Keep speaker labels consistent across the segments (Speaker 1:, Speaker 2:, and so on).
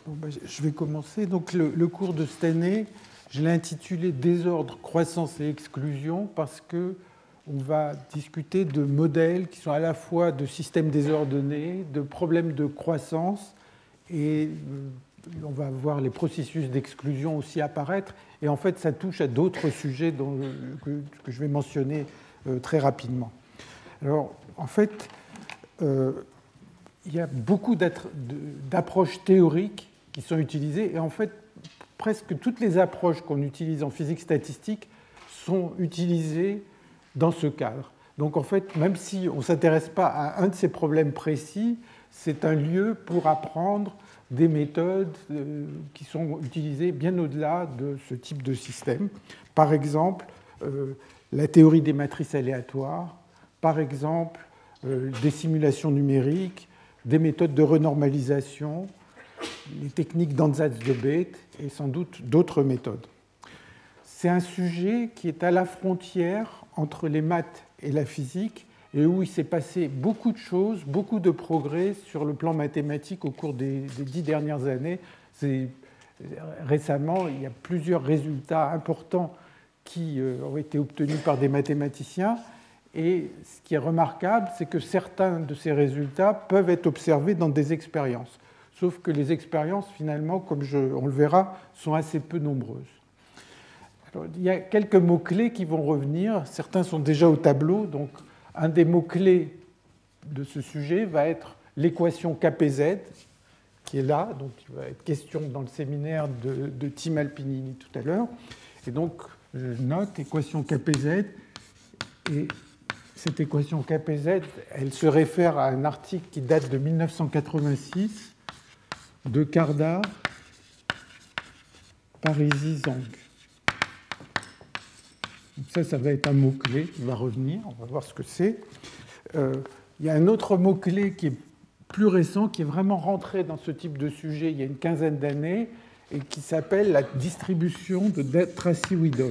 Speaker 1: Je vais commencer. Donc, le cours de cette année, je l'ai intitulé Désordre, croissance et exclusion parce que on va discuter de modèles qui sont à la fois de systèmes désordonnés, de problèmes de croissance, et on va voir les processus d'exclusion aussi apparaître. Et en fait, ça touche à d'autres sujets que je vais mentionner très rapidement. Alors, en fait, il y a beaucoup d'approches théoriques qui sont utilisées, et en fait, presque toutes les approches qu'on utilise en physique statistique sont utilisées dans ce cadre. Donc en fait, même si on ne s'intéresse pas à un de ces problèmes précis, c'est un lieu pour apprendre des méthodes qui sont utilisées bien au-delà de ce type de système. Par exemple, la théorie des matrices aléatoires, par exemple, des simulations numériques, des méthodes de renormalisation, les techniques d'ansatz de Bethe et sans doute d'autres méthodes. C'est un sujet qui est à la frontière entre les maths et la physique et où il s'est passé beaucoup de choses, beaucoup de progrès sur le plan mathématique au cours des 10 dernières années. Récemment, il y a plusieurs résultats importants qui ont été obtenus par des mathématiciens. Et ce qui est remarquable, c'est que certains de ces résultats peuvent être observés dans des expériences. Sauf que les expériences, finalement, comme on le verra, sont assez peu nombreuses. Alors, il y a quelques mots-clés qui vont revenir. Certains sont déjà au tableau. Donc, un des mots-clés de ce sujet va être l'équation KPZ, qui est là. Donc, il va être question dans le séminaire de Tim Alpinini tout à l'heure. Et donc, je note équation KPZ. Et cette équation KPZ, elle se réfère à un article qui date de 1986 de Kardar, Parisi, Zhang. Donc ça va être un mot-clé, il va revenir, on va voir ce que c'est. Il y a un autre mot-clé qui est plus récent, qui est vraiment rentré dans ce type de sujet il y a une quinzaine d'années, et qui s'appelle la distribution de Tracy-Widom.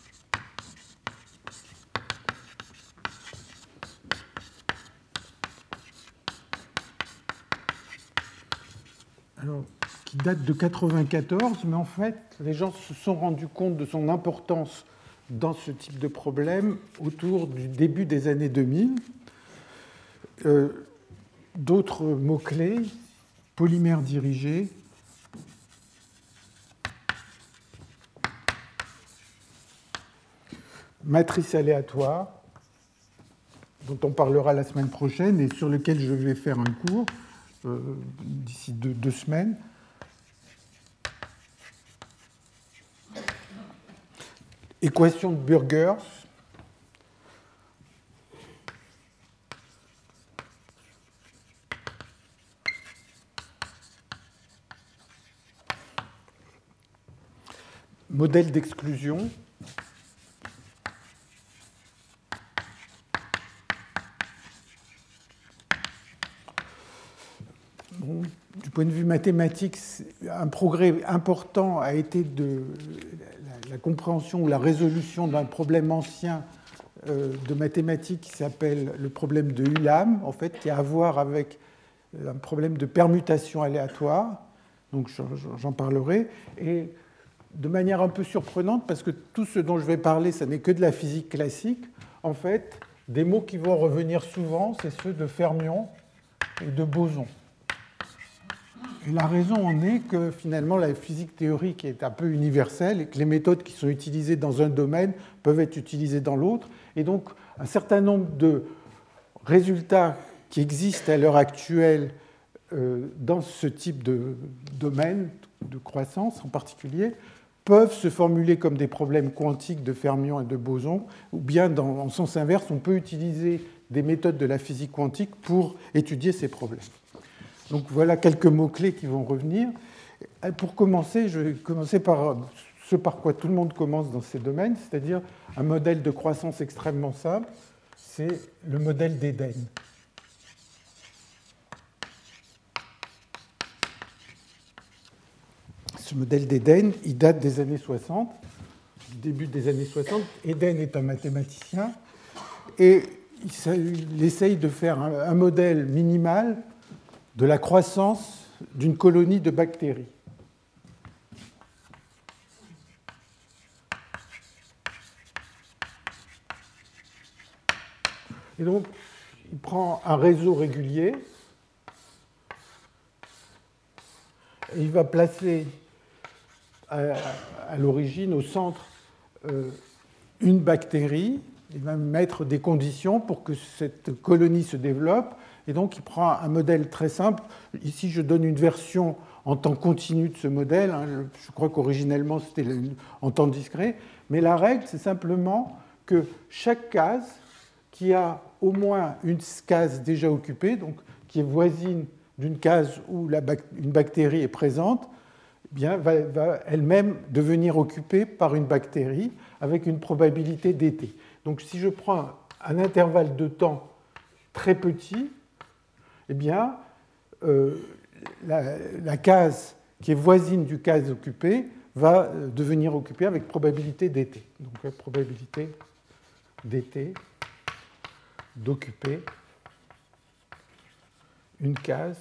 Speaker 1: Alors, qui date de 1994, mais en fait, les gens se sont rendus compte de son importance dans ce type de problème autour du début des années 2000. D'autres mots-clés, polymères dirigés, matrice aléatoire, dont on parlera la semaine prochaine et sur lequel je vais faire un cours d'ici 2 semaines. Équation de Burgers. Modèle d'exclusion. Bon, du point de vue mathématique, un progrès important a été de la compréhension ou la résolution d'un problème ancien de mathématiques qui s'appelle le problème de Ulam, en fait, qui a à voir avec un problème de permutation aléatoire. Donc j'en parlerai. Et de manière un peu surprenante, parce que tout ce dont je vais parler, ça n'est que de la physique classique, en fait, des mots qui vont revenir souvent, c'est ceux de fermions et de bosons. Et la raison en est que finalement la physique théorique est un peu universelle et que les méthodes qui sont utilisées dans un domaine peuvent être utilisées dans l'autre. Et donc un certain nombre de résultats qui existent à l'heure actuelle dans ce type de domaine de croissance en particulier peuvent se formuler comme des problèmes quantiques de fermions et de bosons, ou bien en sens inverse, on peut utiliser des méthodes de la physique quantique pour étudier ces problèmes. Donc voilà quelques mots-clés qui vont revenir. Pour commencer, je vais commencer par ce par quoi tout le monde commence dans ces domaines, c'est-à-dire un modèle de croissance extrêmement simple, c'est le modèle d'Eden. Ce modèle d'Eden, il date des années 60, du début des années 60. Eden est un mathématicien et il essaye de faire un modèle minimal de la croissance d'une colonie de bactéries. Et donc, il prend un réseau régulier et il va placer à l'origine, au centre, une bactérie. Il va mettre des conditions pour que cette colonie se développe. Et donc, il prend un modèle très simple. Ici, je donne une version en temps continu de ce modèle. Je crois qu'originellement, c'était en temps discret. Mais la règle, c'est simplement que chaque case qui a au moins une case déjà occupée, donc qui est voisine d'une case où une bactérie est présente, eh bien, va elle-même devenir occupée par une bactérie avec une probabilité dt. Donc, si je prends un intervalle de temps très petit, eh bien, la case qui est voisine du case occupée va devenir occupée avec probabilité dt. Donc, probabilité dt d'occuper une case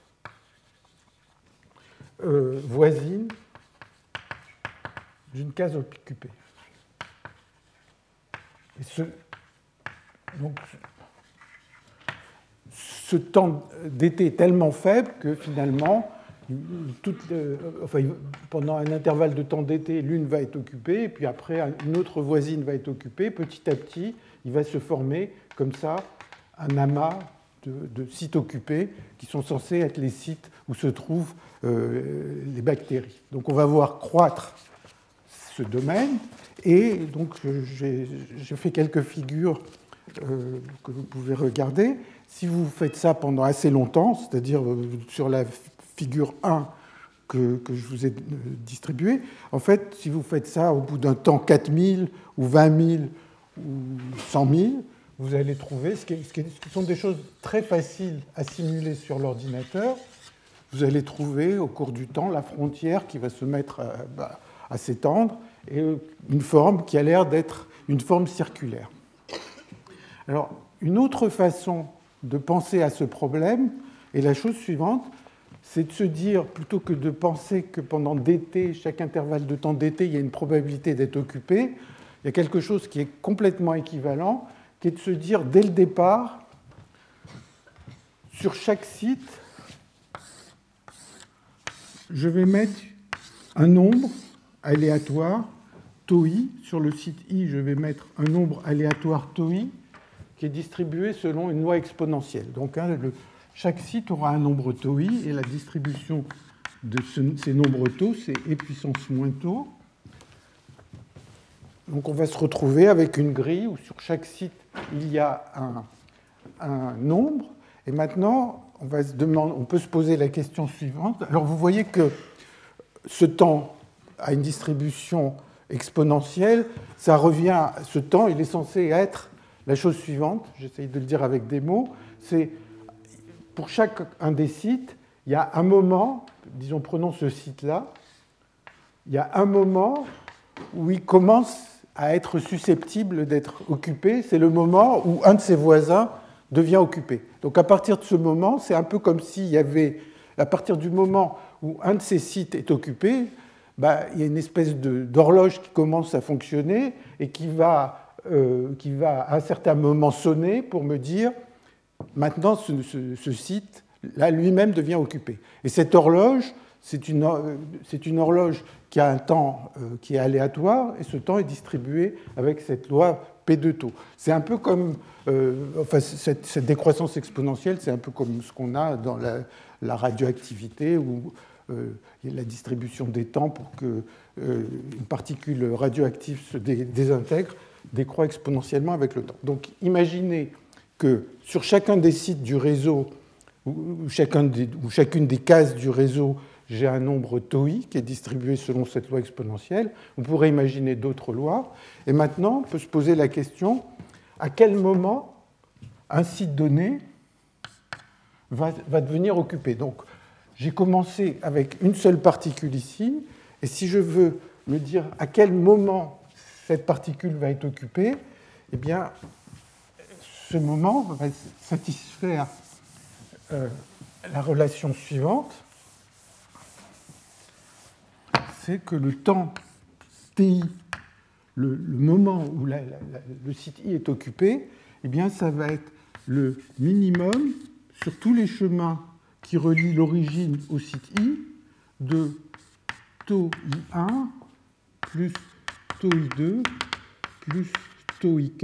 Speaker 1: voisine d'une case occupée. Et donc, ce temps dt est tellement faible que finalement, pendant un intervalle de temps dt, l'une va être occupée, et puis après, une autre voisine va être occupée. Petit à petit, il va se former comme ça un amas de sites occupés qui sont censés être les sites où se trouvent les bactéries. Donc on va voir croître ce domaine, et donc j'ai fait quelques figures que vous pouvez regarder. Si vous faites ça pendant assez longtemps, c'est-à-dire sur la figure 1 que je vous ai distribuée, en fait, si vous faites ça au bout d'un temps 4000 ou 20 000 ou 100 000, vous allez trouver, ce qui sont des choses très faciles à simuler sur l'ordinateur, vous allez trouver au cours du temps la frontière qui va se mettre à s'étendre et une forme qui a l'air d'être une forme circulaire. Alors, une autre façon de penser à ce problème est la chose suivante, c'est de se dire, plutôt que de penser que pendant dt, chaque intervalle de temps dt, il y a une probabilité d'être occupé, il y a quelque chose qui est complètement équivalent, qui est de se dire, dès le départ, sur chaque site, je vais mettre un nombre aléatoire, τi. Sur le site i, je vais mettre un nombre aléatoire τi qui est distribué selon une loi exponentielle. Donc, chaque site aura un nombre τi, et la distribution de ces nombres taux, c'est e puissance moins taux. Donc, on va se retrouver avec une grille où sur chaque site, il y a un nombre. Et maintenant, on peut se poser la question suivante. Alors, vous voyez que ce temps a une distribution exponentielle. Ce temps, il est censé être la chose suivante. J'essaye de le dire avec des mots. C'est pour chacun des sites, il y a un moment, disons, prenons ce site-là, il y a un moment où il commence à être susceptible d'être occupé. C'est le moment où un de ses voisins devient occupé. Donc à partir de ce moment, c'est un peu comme s'il y avait, à partir du moment où un de ces sites est occupé, il y a une espèce d'horloge qui commence à fonctionner et qui va à un certain moment sonner pour me dire maintenant ce site-là lui-même devient occupé. Et cette horloge, c'est une horloge qui a un temps qui est aléatoire, et ce temps est distribué avec cette loi P de taux. C'est un peu comme, cette décroissance exponentielle, c'est un peu comme ce qu'on a dans la radioactivité, où il y a la distribution des temps pour qu'une particule radioactive se désintègre, décroît exponentiellement avec le temps. Donc imaginez que sur chacun des sites du réseau, ou chacune des cases du réseau, j'ai un nombre τi qui est distribué selon cette loi exponentielle. On pourrait imaginer d'autres lois. Et maintenant, on peut se poser la question, à quel moment un site donné va devenir occupé. Donc, j'ai commencé avec une seule particule ici, et si je veux me dire à quel moment cette particule va être occupée, eh bien, ce moment va satisfaire la relation suivante, c'est que le temps ti, le moment où le site i est occupé, eh bien, ça va être le minimum sur tous les chemins qui relient l'origine au site I de tau I1 plus tau I2 plus tau IK,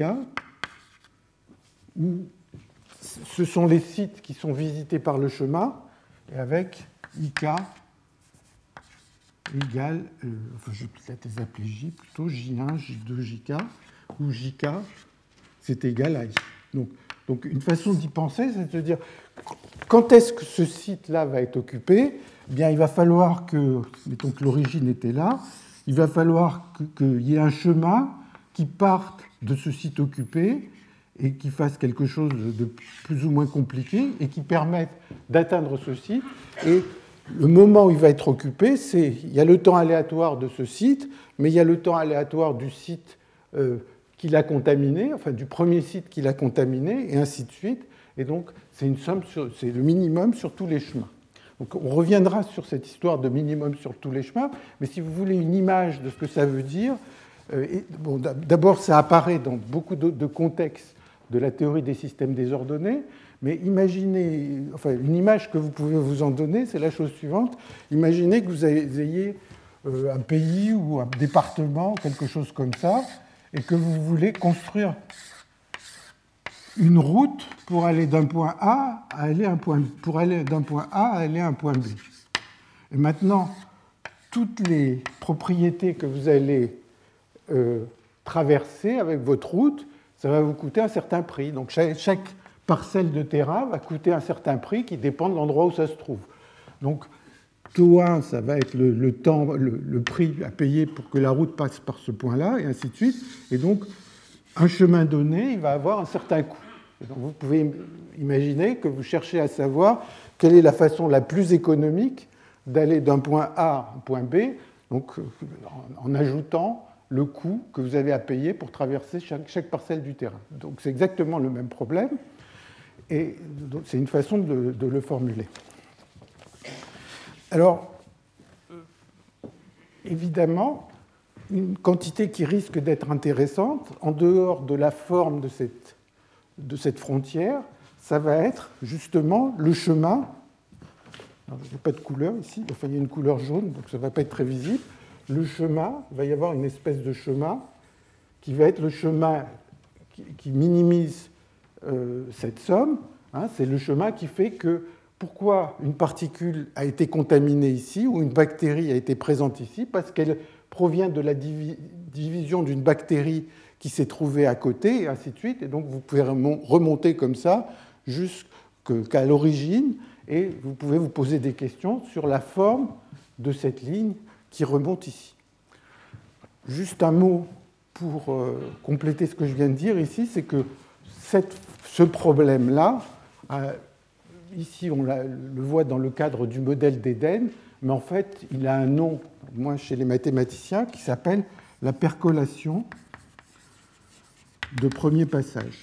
Speaker 1: où ce sont les sites qui sont visités par le chemin, et avec IK égale, enfin je vais peut-être les appeler J plutôt, J1, J2, JK, où JK c'est égal à I. Donc une façon d'y penser, c'est de se dire, quand est-ce que ce site-là va être occupé? Eh bien, il va falloir que, mettons que l'origine était là, il va falloir qu'il y ait un chemin qui parte de ce site occupé et qui fasse quelque chose de plus ou moins compliqué et qui permette d'atteindre ce site. Et le moment où il va être occupé, il y a le temps aléatoire de ce site, mais il y a le temps aléatoire du site qui l'a contaminé, enfin du premier site qui l'a contaminé, et ainsi de suite. Et donc, c'est une somme, c'est le minimum sur tous les chemins. Donc, on reviendra sur cette histoire de minimum sur tous les chemins, mais si vous voulez une image de ce que ça veut dire, bon, d'abord, ça apparaît dans beaucoup de contextes de la théorie des systèmes désordonnés, mais imaginez, enfin, une image que vous pouvez vous en donner, c'est la chose suivante. Imaginez que vous ayez un pays ou un département, quelque chose comme ça, et que vous voulez construire une route pour aller d'un point A à aller à un point B, pour aller d'un point A à aller à un point B. Et maintenant, toutes les propriétés que vous allez traverser avec votre route, ça va vous coûter un certain prix. Donc chaque parcelle de terrain va coûter un certain prix qui dépend de l'endroit où ça se trouve. Donc taux 1, ça va être le temps, le prix à payer pour que la route passe par ce point-là, et ainsi de suite. Et donc, un chemin donné, il va avoir un certain coût. Et donc, vous pouvez imaginer que vous cherchez à savoir quelle est la façon la plus économique d'aller d'un point A à un point B, donc en ajoutant le coût que vous avez à payer pour traverser chaque parcelle du terrain. Donc c'est exactement le même problème, et c'est une façon de le formuler. Alors, évidemment, une quantité qui risque d'être intéressante, en dehors de la forme de cette frontière, ça va être justement le chemin. Alors, il n'y a pas de couleur ici, enfin il y a une couleur jaune, donc ça ne va pas être très visible. Le chemin, il va y avoir une espèce de chemin qui va être le chemin qui minimise cette somme. Hein, c'est le chemin qui fait que pourquoi une particule a été contaminée ici ou une bactérie a été présente ici? Parce qu'elle provient de la division d'une bactérie qui s'est trouvée à côté, et ainsi de suite. Et donc vous pouvez remonter comme ça jusqu'à l'origine, et vous pouvez vous poser des questions sur la forme de cette ligne qui remonte ici. Juste un mot pour compléter ce que je viens de dire ici, c'est que ce problème-là, ici on le voit dans le cadre du modèle d'Éden, mais en fait il a un nom, moins chez les mathématiciens, qui s'appelle la percolation de premier passage.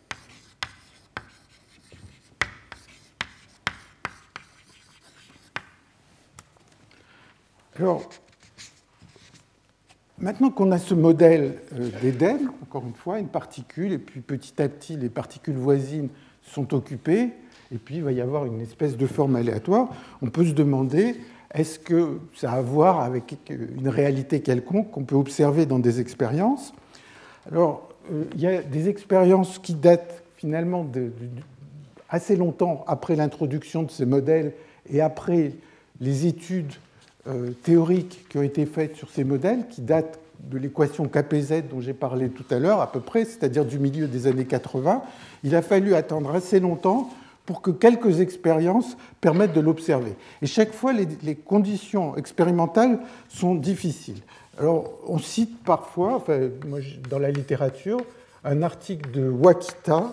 Speaker 1: Alors, maintenant qu'on a ce modèle d'Éden, encore une fois, une particule, et puis petit à petit, les particules voisines sont occupées, et puis il va y avoir une espèce de forme aléatoire, on peut se demander, est-ce que ça a à voir avec une réalité quelconque qu'on peut observer dans des expériences? Alors, il y a des expériences qui datent finalement assez longtemps après l'introduction de ces modèles et après les études théoriques qui ont été faites sur ces modèles, qui datent de l'équation KPZ dont j'ai parlé tout à l'heure, à peu près, c'est-à-dire du milieu des années 80. Il a fallu attendre assez longtemps pour que quelques expériences permettent de l'observer. Et chaque fois, les conditions expérimentales sont difficiles. Alors, on cite parfois, enfin, moi, dans la littérature, un article de Wakita,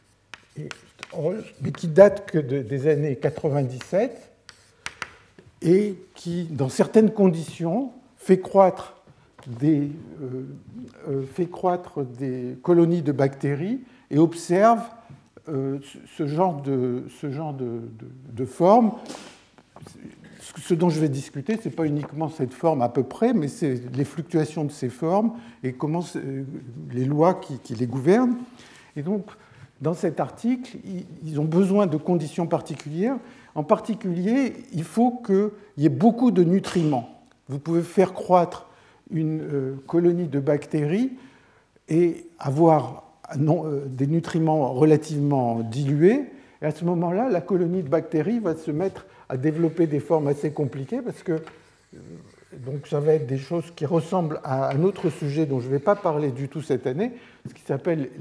Speaker 1: mais qui date que des années 97, et qui, dans certaines conditions, fait croître des colonies de bactéries et observe ce genre de forme. Ce dont je vais discuter, ce n'est pas uniquement cette forme à peu près, mais c'est les fluctuations de ces formes et comment les lois qui les gouvernent. Et donc, dans cet article, ils ont besoin de conditions particulières. En particulier, il faut qu'il y ait beaucoup de nutriments. Vous pouvez faire croître une colonie de bactéries et avoir des nutriments relativement dilués. Et à ce moment-là, la colonie de bactéries va se mettre à développer des formes assez compliquées parce que donc ça va être des choses qui ressemblent à un autre sujet dont je ne vais pas parler du tout cette année, ce qui s'appelle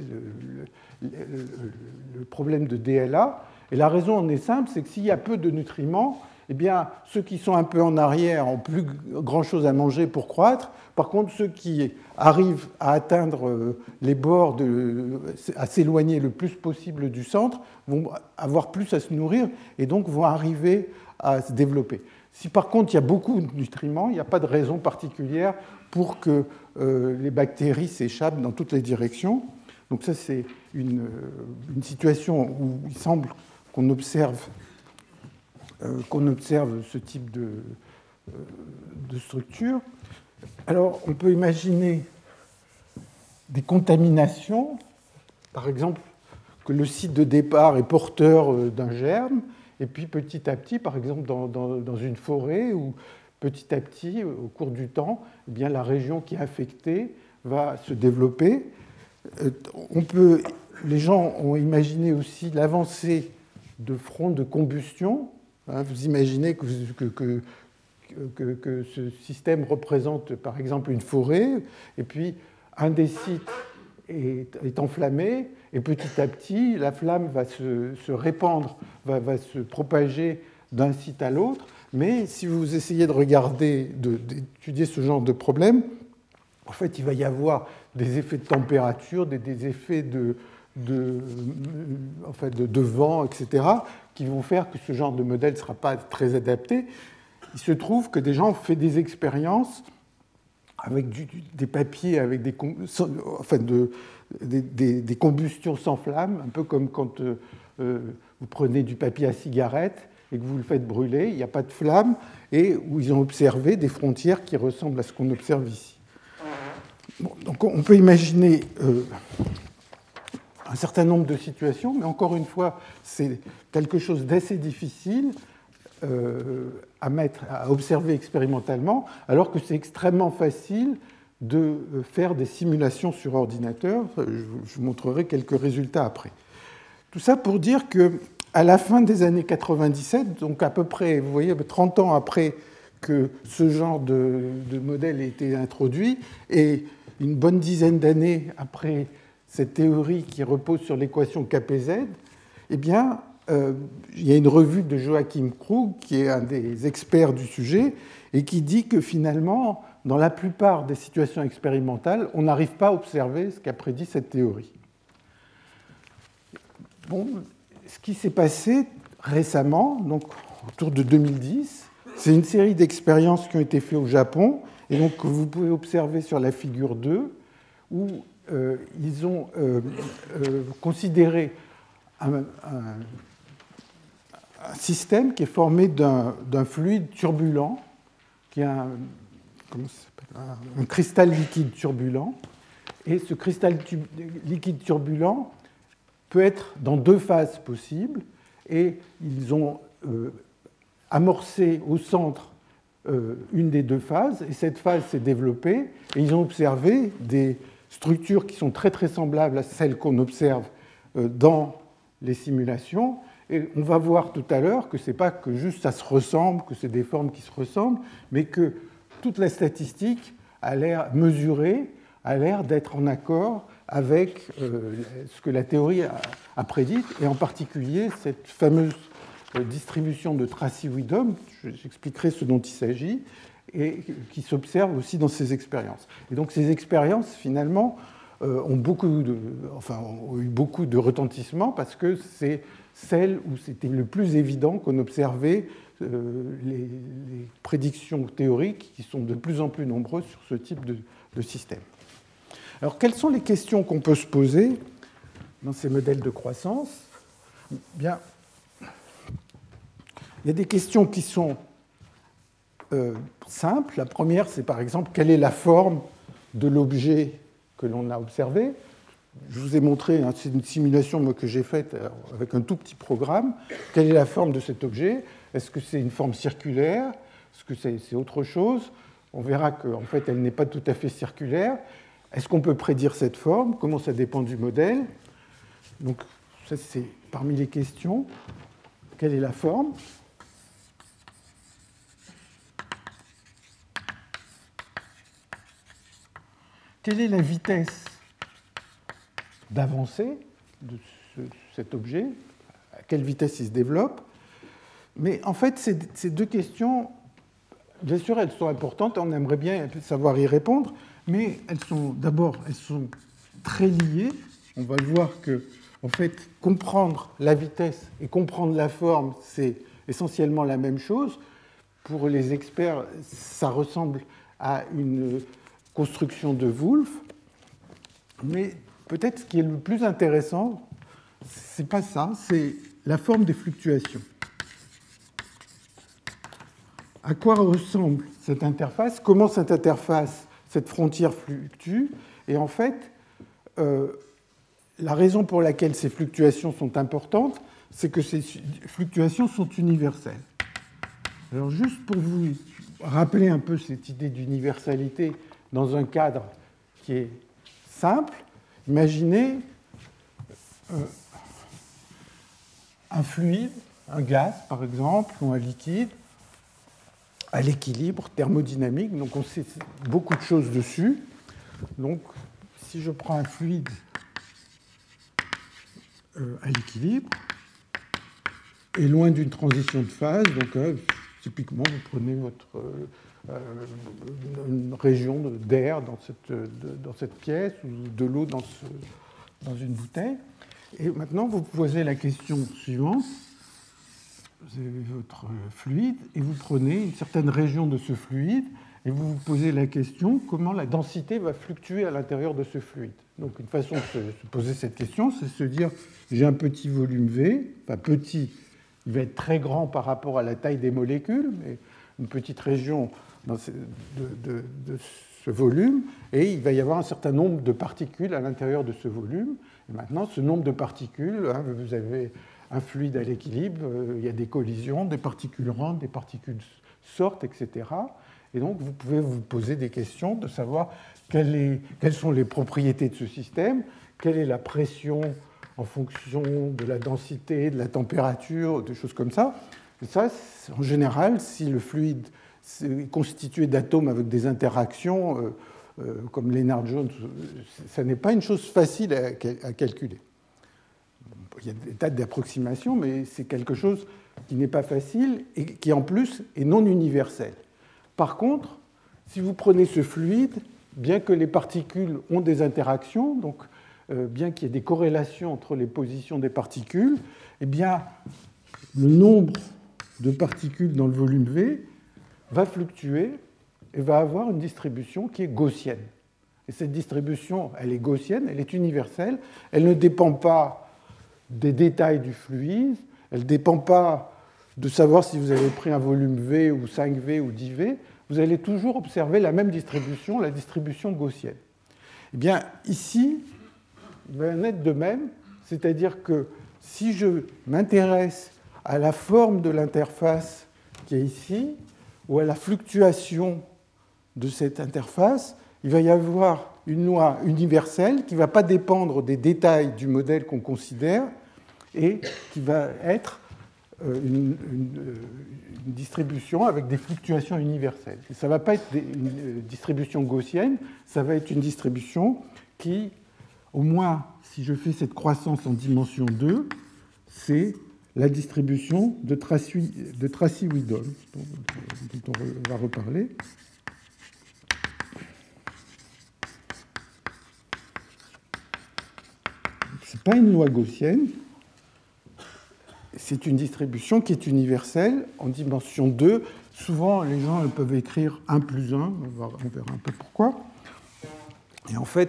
Speaker 1: le problème de DLA. Et la raison en est simple, c'est que s'il y a peu de nutriments, eh bien, ceux qui sont un peu en arrière n'ont plus grand-chose à manger pour croître. Par contre, ceux qui arrivent à atteindre les bords, à s'éloigner le plus possible du centre, vont avoir plus à se nourrir et donc vont arriver à se développer. Si par contre il y a beaucoup de nutriments, il n'y a pas de raison particulière pour que les bactéries s'échappent dans toutes les directions. Donc ça, c'est une situation où il semble qu'on observe ce type de structure. Alors, on peut imaginer des contaminations, par exemple, que le site de départ est porteur d'un germe, et puis petit à petit, par exemple, dans une forêt, ou petit à petit, au cours du temps, eh bien, la région qui est affectée va se développer. Les gens ont imaginé aussi l'avancée de fronts de combustion. Vous imaginez que ce système représente par exemple une forêt, et puis un des sites est enflammé, et petit à petit, la flamme va se répandre, va se propager d'un site à l'autre. Mais si vous essayez de regarder, d'étudier ce genre de problème, en fait, il va y avoir des effets de température, des effets de vent, etc., qui vont faire que ce genre de modèle ne sera pas très adapté. Il se trouve que des gens ont fait des expériences avec des papiers, avec des combustions sans flamme, un peu comme quand vous prenez du papier à cigarette et que vous le faites brûler, il n'y a pas de flamme, et où ils ont observé des frontières qui ressemblent à ce qu'on observe ici. Bon, donc on peut imaginer un certain nombre de situations, mais encore une fois, c'est quelque chose d'assez difficile à observer expérimentalement, alors que c'est extrêmement facile de faire des simulations sur ordinateur. Je vous montrerai quelques résultats après. Tout ça pour dire qu'à la fin des années 97, donc à peu près, vous voyez, 30 ans après que ce genre de modèle ait été introduit, et une bonne dizaine d'années après cette théorie qui repose sur l'équation KPZ, eh bien, il y a une revue de Joachim Krug, qui est un des experts du sujet, et qui dit que finalement, dans la plupart des situations expérimentales, on n'arrive pas à observer ce qu'a prédit cette théorie. Bon, ce qui s'est passé récemment, donc autour de 2010, c'est une série d'expériences qui ont été faites au Japon, et donc que vous pouvez observer sur la figure 2, où ils ont considéré un système qui est formé d'un fluide turbulent, qui est un cristal liquide turbulent. Et ce cristal liquide turbulent peut être dans deux phases possibles. Et ils ont amorcé au centre une des deux phases. Et cette phase s'est développée. Et ils ont observé des structures qui sont très très semblables à celles qu'on observe dans les simulations. Et on va voir tout à l'heure que ce n'est pas que juste ça se ressemble, que c'est des formes qui se ressemblent, mais que toute la statistique a l'air mesurée, a l'air d'être en accord avec ce que la théorie a prédit, et en particulier cette fameuse distribution de Tracy-Widom, j'expliquerai ce dont il s'agit, et qui s'observe aussi dans ces expériences. Et donc ces expériences, finalement, ont eu beaucoup de retentissement parce que c'est celle où c'était le plus évident qu'on observait les prédictions théoriques qui sont de plus en plus nombreuses sur ce type de système. Alors, quelles sont les questions qu'on peut se poser dans ces modèles de croissance ? Bien, il y a des questions qui sont simples. La première, c'est par exemple, quelle est la forme de l'objet que l'on a observé ? je vous ai montré, hein, c'est une simulation moi, que j'ai faite avec un tout petit programme. Quelle est la forme de cet objet? Est-ce que c'est une forme circulaire? Est-ce que c'est autre chose? On verra qu'en fait, elle n'est pas tout à fait circulaire. Est-ce qu'on peut prédire cette forme? Comment ça dépend du modèle? Donc, ça, c'est parmi les questions. Quelle est la forme? Quelle est la vitesse d'avancée de cet objet? À quelle vitesse il se développe? Mais en fait, ces deux questions, bien sûr, elles sont importantes, on aimerait bien savoir y répondre, mais elles sont très liées. On va voir que, en fait, comprendre la vitesse et comprendre la forme, c'est essentiellement la même chose. Pour les experts, ça ressemble à une construction de Wolf, mais peut-être ce qui est le plus intéressant, c'est pas ça, c'est la forme des fluctuations. À quoi ressemble cette interface? Comment cette interface, cette frontière fluctue? Et en fait, la raison pour laquelle ces fluctuations sont importantes, c'est que ces fluctuations sont universelles. Alors juste pour vous rappeler un peu cette idée d'universalité dans un cadre qui est simple, imaginez un fluide, un gaz par exemple, ou un liquide, à l'équilibre thermodynamique. Donc on sait beaucoup de choses dessus. Donc si je prends un fluide à l'équilibre, et loin d'une transition de phase, donc typiquement vous prenez une région d'air dans cette pièce ou de l'eau dans une bouteille. Et maintenant vous posez la question suivante. Vous avez votre fluide et vous prenez une certaine région de ce fluide et vous vous posez la question comment la densité va fluctuer à l'intérieur de ce fluide. Donc une façon de se poser cette question, c'est de se dire j'ai un petit volume V, enfin petit, il va être très grand par rapport à la taille des molécules, mais une petite région de ce volume, et il va y avoir un certain nombre de particules à l'intérieur de ce volume. Et maintenant, ce nombre de particules, hein, vous avez un fluide à l'équilibre, il y a des collisions, des particules rentrent, des particules sortent, etc. Et donc, vous pouvez vous poser des questions de savoir quelles sont les propriétés de ce système, quelle est la pression en fonction de la densité, de la température, des choses comme ça. Et ça, en général, si le fluide est constitué d'atomes avec des interactions, comme Lennard-Jones, ça n'est pas une chose facile à calculer. Il y a des tas d'approximations, mais c'est quelque chose qui n'est pas facile et qui, en plus, est non universel. Par contre, si vous prenez ce fluide, bien que les particules ont des interactions, donc bien qu'il y ait des corrélations entre les positions des particules, eh bien, le nombre de particules dans le volume V va fluctuer et va avoir une distribution qui est gaussienne. Et cette distribution, elle est gaussienne, elle est universelle, elle ne dépend pas des détails du fluide, elle ne dépend pas de savoir si vous avez pris un volume V ou 5V ou 10V, vous allez toujours observer la même distribution, la distribution gaussienne. Eh bien, ici, il va en être de même, c'est-à-dire que si je m'intéresse à la forme de l'interface qui est ici, ou à la fluctuation de cette interface, il va y avoir une loi universelle qui ne va pas dépendre des détails du modèle qu'on considère et qui va être une distribution avec des fluctuations universelles. Et ça ne va pas être une distribution gaussienne, ça va être une distribution qui, au moins si je fais cette croissance en dimension 2, c'est la distribution de Tracy-Widom, dont on va reparler. Ce n'est pas une loi gaussienne, c'est une distribution qui est universelle en dimension 2. Souvent, les gens peuvent écrire 1 plus 1, on verra un peu pourquoi. Et en fait,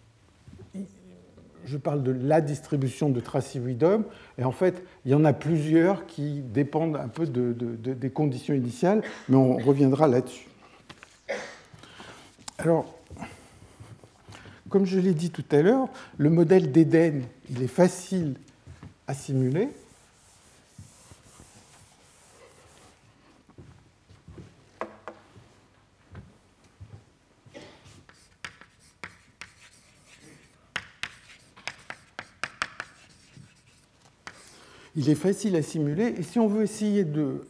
Speaker 1: je parle de la distribution de Tracy-Widom, et en fait, il y en a plusieurs qui dépendent un peu des conditions initiales, mais on reviendra là-dessus. Alors, comme je l'ai dit tout à l'heure, le modèle d'Éden, il est facile à simuler. Il est facile à simuler, et si on veut essayer de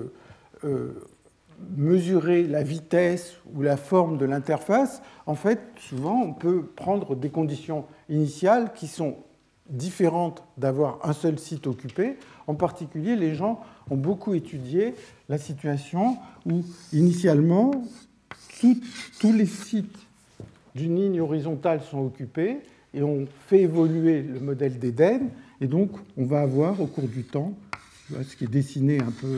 Speaker 1: mesurer la vitesse ou la forme de l'interface, en fait, souvent, on peut prendre des conditions initiales qui sont différentes d'avoir un seul site occupé. En particulier, les gens ont beaucoup étudié la situation où, initialement, tous les sites d'une ligne horizontale sont occupés, et on fait évoluer le modèle d'Éden, et donc on va avoir au cours du temps, ce qui est dessiné un peu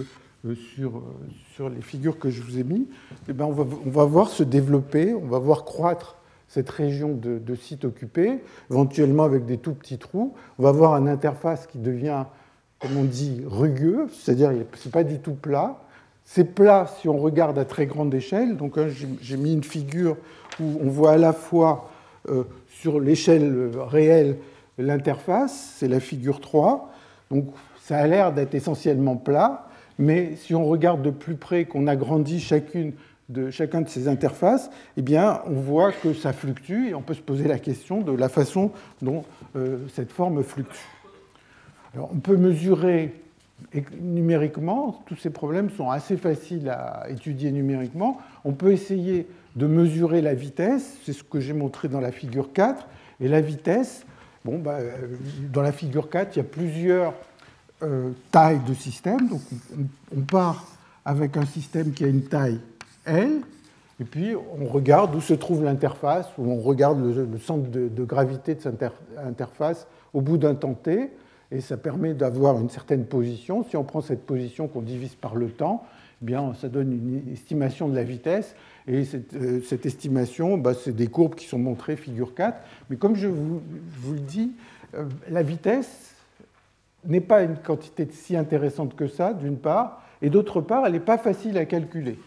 Speaker 1: sur les figures que je vous ai mises, eh bien on va voir se développer, on va voir croître cette région de sites occupés, éventuellement avec des tout petits trous. On va avoir une interface qui devient, comme on dit, rugueux, c'est-à-dire que ce n'est pas du tout plat. C'est plat si on regarde à très grande échelle. Donc j'ai mis une figure où on voit à la fois sur l'échelle réelle l'interface, c'est la figure 3. Donc ça a l'air d'être essentiellement plat, mais si on regarde de plus près, qu'on agrandit chacun de ces interfaces, eh bien, on voit que ça fluctue et on peut se poser la question de la façon dont cette forme fluctue. Alors, on peut mesurer numériquement, tous ces problèmes sont assez faciles à étudier numériquement. On peut essayer de mesurer la vitesse, c'est ce que j'ai montré dans la figure 4, et la vitesse, dans la figure 4, il y a plusieurs tailles de système. Donc on part avec un système qui a une taille L, et puis on regarde où se trouve l'interface, où on regarde le centre de gravité de cette interface au bout d'un temps t, et ça permet d'avoir une certaine position. Si on prend cette position qu'on divise par le temps, eh bien, ça donne une estimation de la vitesse, et cette estimation, c'est des courbes qui sont montrées figure 4. Mais comme je vous le dis, la vitesse n'est pas une quantité si intéressante que ça, d'une part, et d'autre part, elle n'est pas facile à calculer.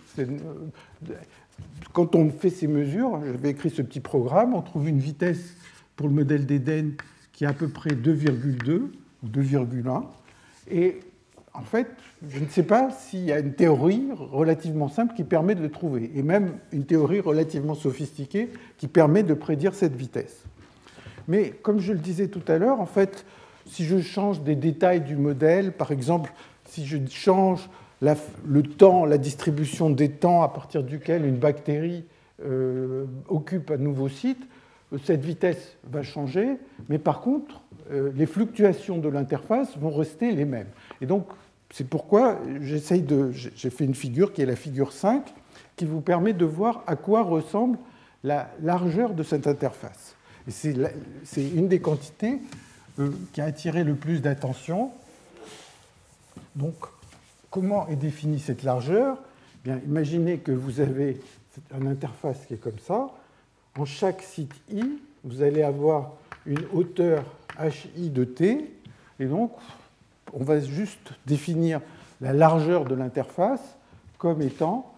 Speaker 1: Quand on fait ces mesures, j'avais écrit ce petit programme, on trouve une vitesse pour le modèle d'Éden qui est à peu près 2,2 ou 2,1, et en fait, je ne sais pas s'il y a une théorie relativement simple qui permet de le trouver, et même une théorie relativement sophistiquée qui permet de prédire cette vitesse. Mais comme je le disais tout à l'heure, en fait, si je change des détails du modèle, par exemple, si je change le temps, la distribution des temps à partir duquel une bactérie occupe un nouveau site, cette vitesse va changer, mais par contre, les fluctuations de l'interface vont rester les mêmes. Et donc, c'est pourquoi j'ai fait une figure qui est la figure 5, qui vous permet de voir à quoi ressemble la largeur de cette interface. Et c'est une des quantités qui a attiré le plus d'attention. Donc, comment est définie cette largeur ? Bien, imaginez que vous avez une interface qui est comme ça. En chaque site i, vous allez avoir une hauteur hi de t, et donc on va juste définir la largeur de l'interface comme étant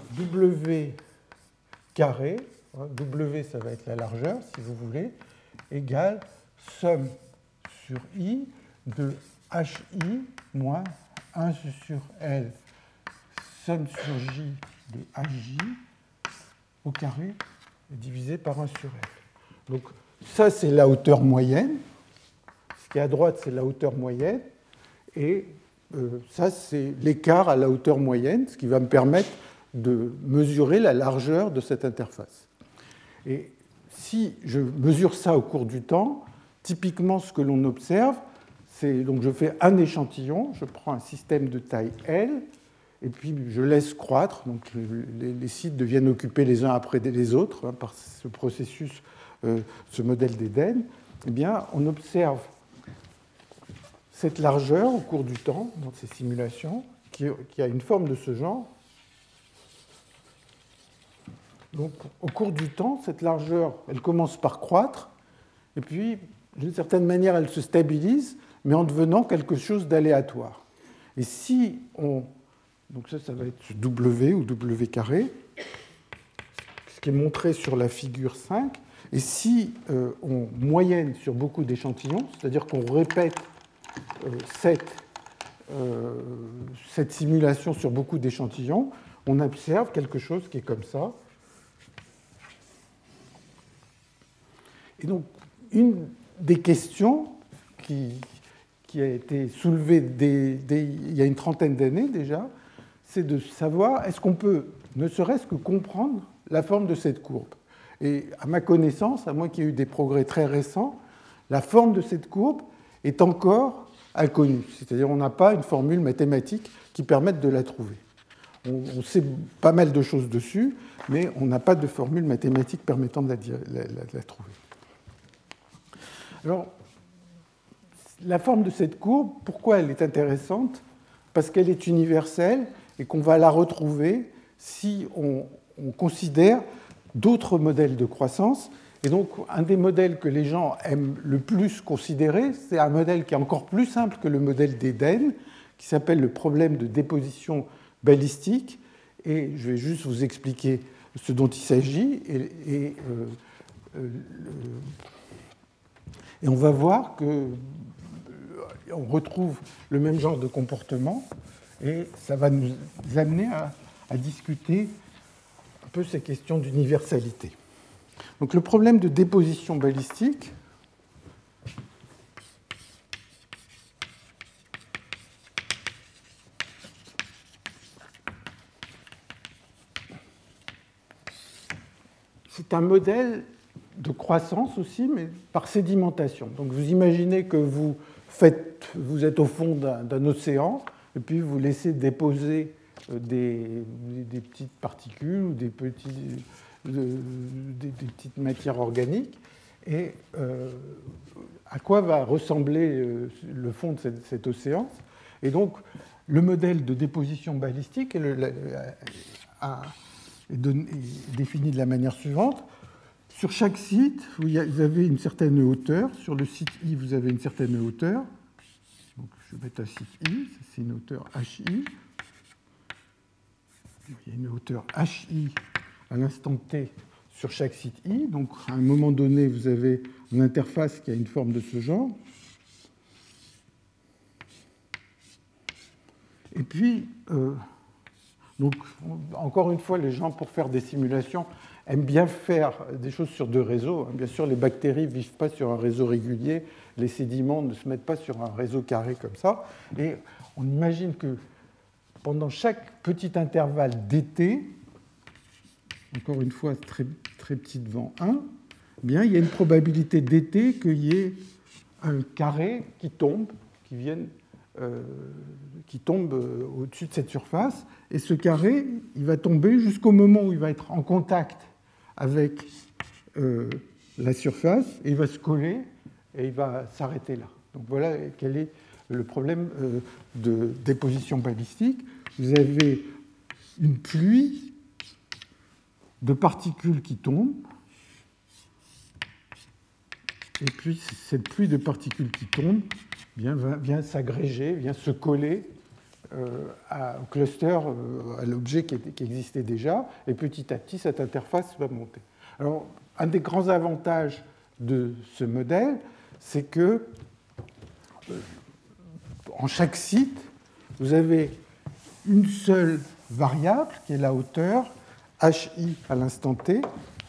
Speaker 1: w carré, w ça va être la largeur si vous voulez, égale somme sur i de hi moins 1 sur L somme sur j de hj au carré divisé par 1 sur L. Donc ça, c'est la hauteur moyenne. Ce qui est à droite, c'est la hauteur moyenne. Et ça, c'est l'écart à la hauteur moyenne, ce qui va me permettre de mesurer la largeur de cette interface. Et si je mesure ça au cours du temps, typiquement, ce que l'on observe, c'est donc je fais un échantillon, je prends un système de taille L, et puis je laisse croître. Donc les sites deviennent occupés les uns après les autres par ce processus, ce modèle d'Éden. Eh bien, on observe cette largeur au cours du temps dans ces simulations qui a une forme de ce genre. Donc, au cours du temps, cette largeur, elle commence par croître, et puis, d'une certaine manière, elle se stabilise, mais en devenant quelque chose d'aléatoire. Et si on... Donc ça va être W ou W carré, ce qui est montré sur la figure 5. Et si on moyenne sur beaucoup d'échantillons, c'est-à-dire qu'on répète cette simulation sur beaucoup d'échantillons, on observe quelque chose qui est comme ça. Et donc, une des questions qui a été soulevée il y a une trentaine d'années déjà, c'est de savoir est-ce qu'on peut ne serait-ce que comprendre la forme de cette courbe. Et à ma connaissance, à moins qu'il y ait eu des progrès très récents, la forme de cette courbe est encore inconnue. C'est-à-dire qu'on n'a pas une formule mathématique qui permette de la trouver. On sait pas mal de choses dessus, mais on n'a pas de formule mathématique permettant de la trouver. Alors, la forme de cette courbe, pourquoi elle est intéressante? Parce qu'elle est universelle et qu'on va la retrouver si on considère d'autres modèles de croissance. Et donc, un des modèles que les gens aiment le plus considérer, c'est un modèle qui est encore plus simple que le modèle d'Eden, qui s'appelle le problème de déposition balistique. Et je vais juste vous expliquer ce dont il s'agit. Et on va voir qu'on retrouve le même genre de comportement. Et ça va nous amener à discuter un peu ces questions d'universalité. Donc le problème de déposition balistique, c'est un modèle de croissance aussi, mais par sédimentation. Donc vous imaginez que vous êtes au fond d'un océan, et puis vous laissez déposer des petites particules ou des petites matières organiques. Et à quoi va ressembler le fond de cet océan? Et donc, le modèle de déposition balistique est défini de la manière suivante. Sur chaque site, vous avez une certaine hauteur. Sur le site I, vous avez une certaine hauteur. Donc, je vais mettre un site I, c'est une hauteur HI. Il y a une hauteur HI à l'instant T sur chaque site I. Donc, à un moment donné, vous avez une interface qui a une forme de ce genre. Et puis, donc, encore une fois, les gens, pour faire des simulations, aiment bien faire des choses sur deux réseaux. Bien sûr, les bactéries ne vivent pas sur un réseau régulier. Les sédiments ne se mettent pas sur un réseau carré comme ça. Et on imagine que pendant chaque petit intervalle dt, encore une fois très, très petit devant 1, bien, il y a une probabilité dt qu'il y ait un carré qui tombe au-dessus de cette surface. Et ce carré, il va tomber jusqu'au moment où il va être en contact avec la surface, et il va se coller, et il va s'arrêter là. Donc voilà quel est le problème de déposition balistique. Vous avez une pluie de particules qui tombent, et puis cette pluie de particules qui tombent vient s'agréger, vient se coller au cluster, à l'objet qui existait déjà, et petit à petit, cette interface va monter. Alors, un des grands avantages de ce modèle, c'est que en chaque site, vous avez une seule variable, qui est la hauteur, HI à l'instant T,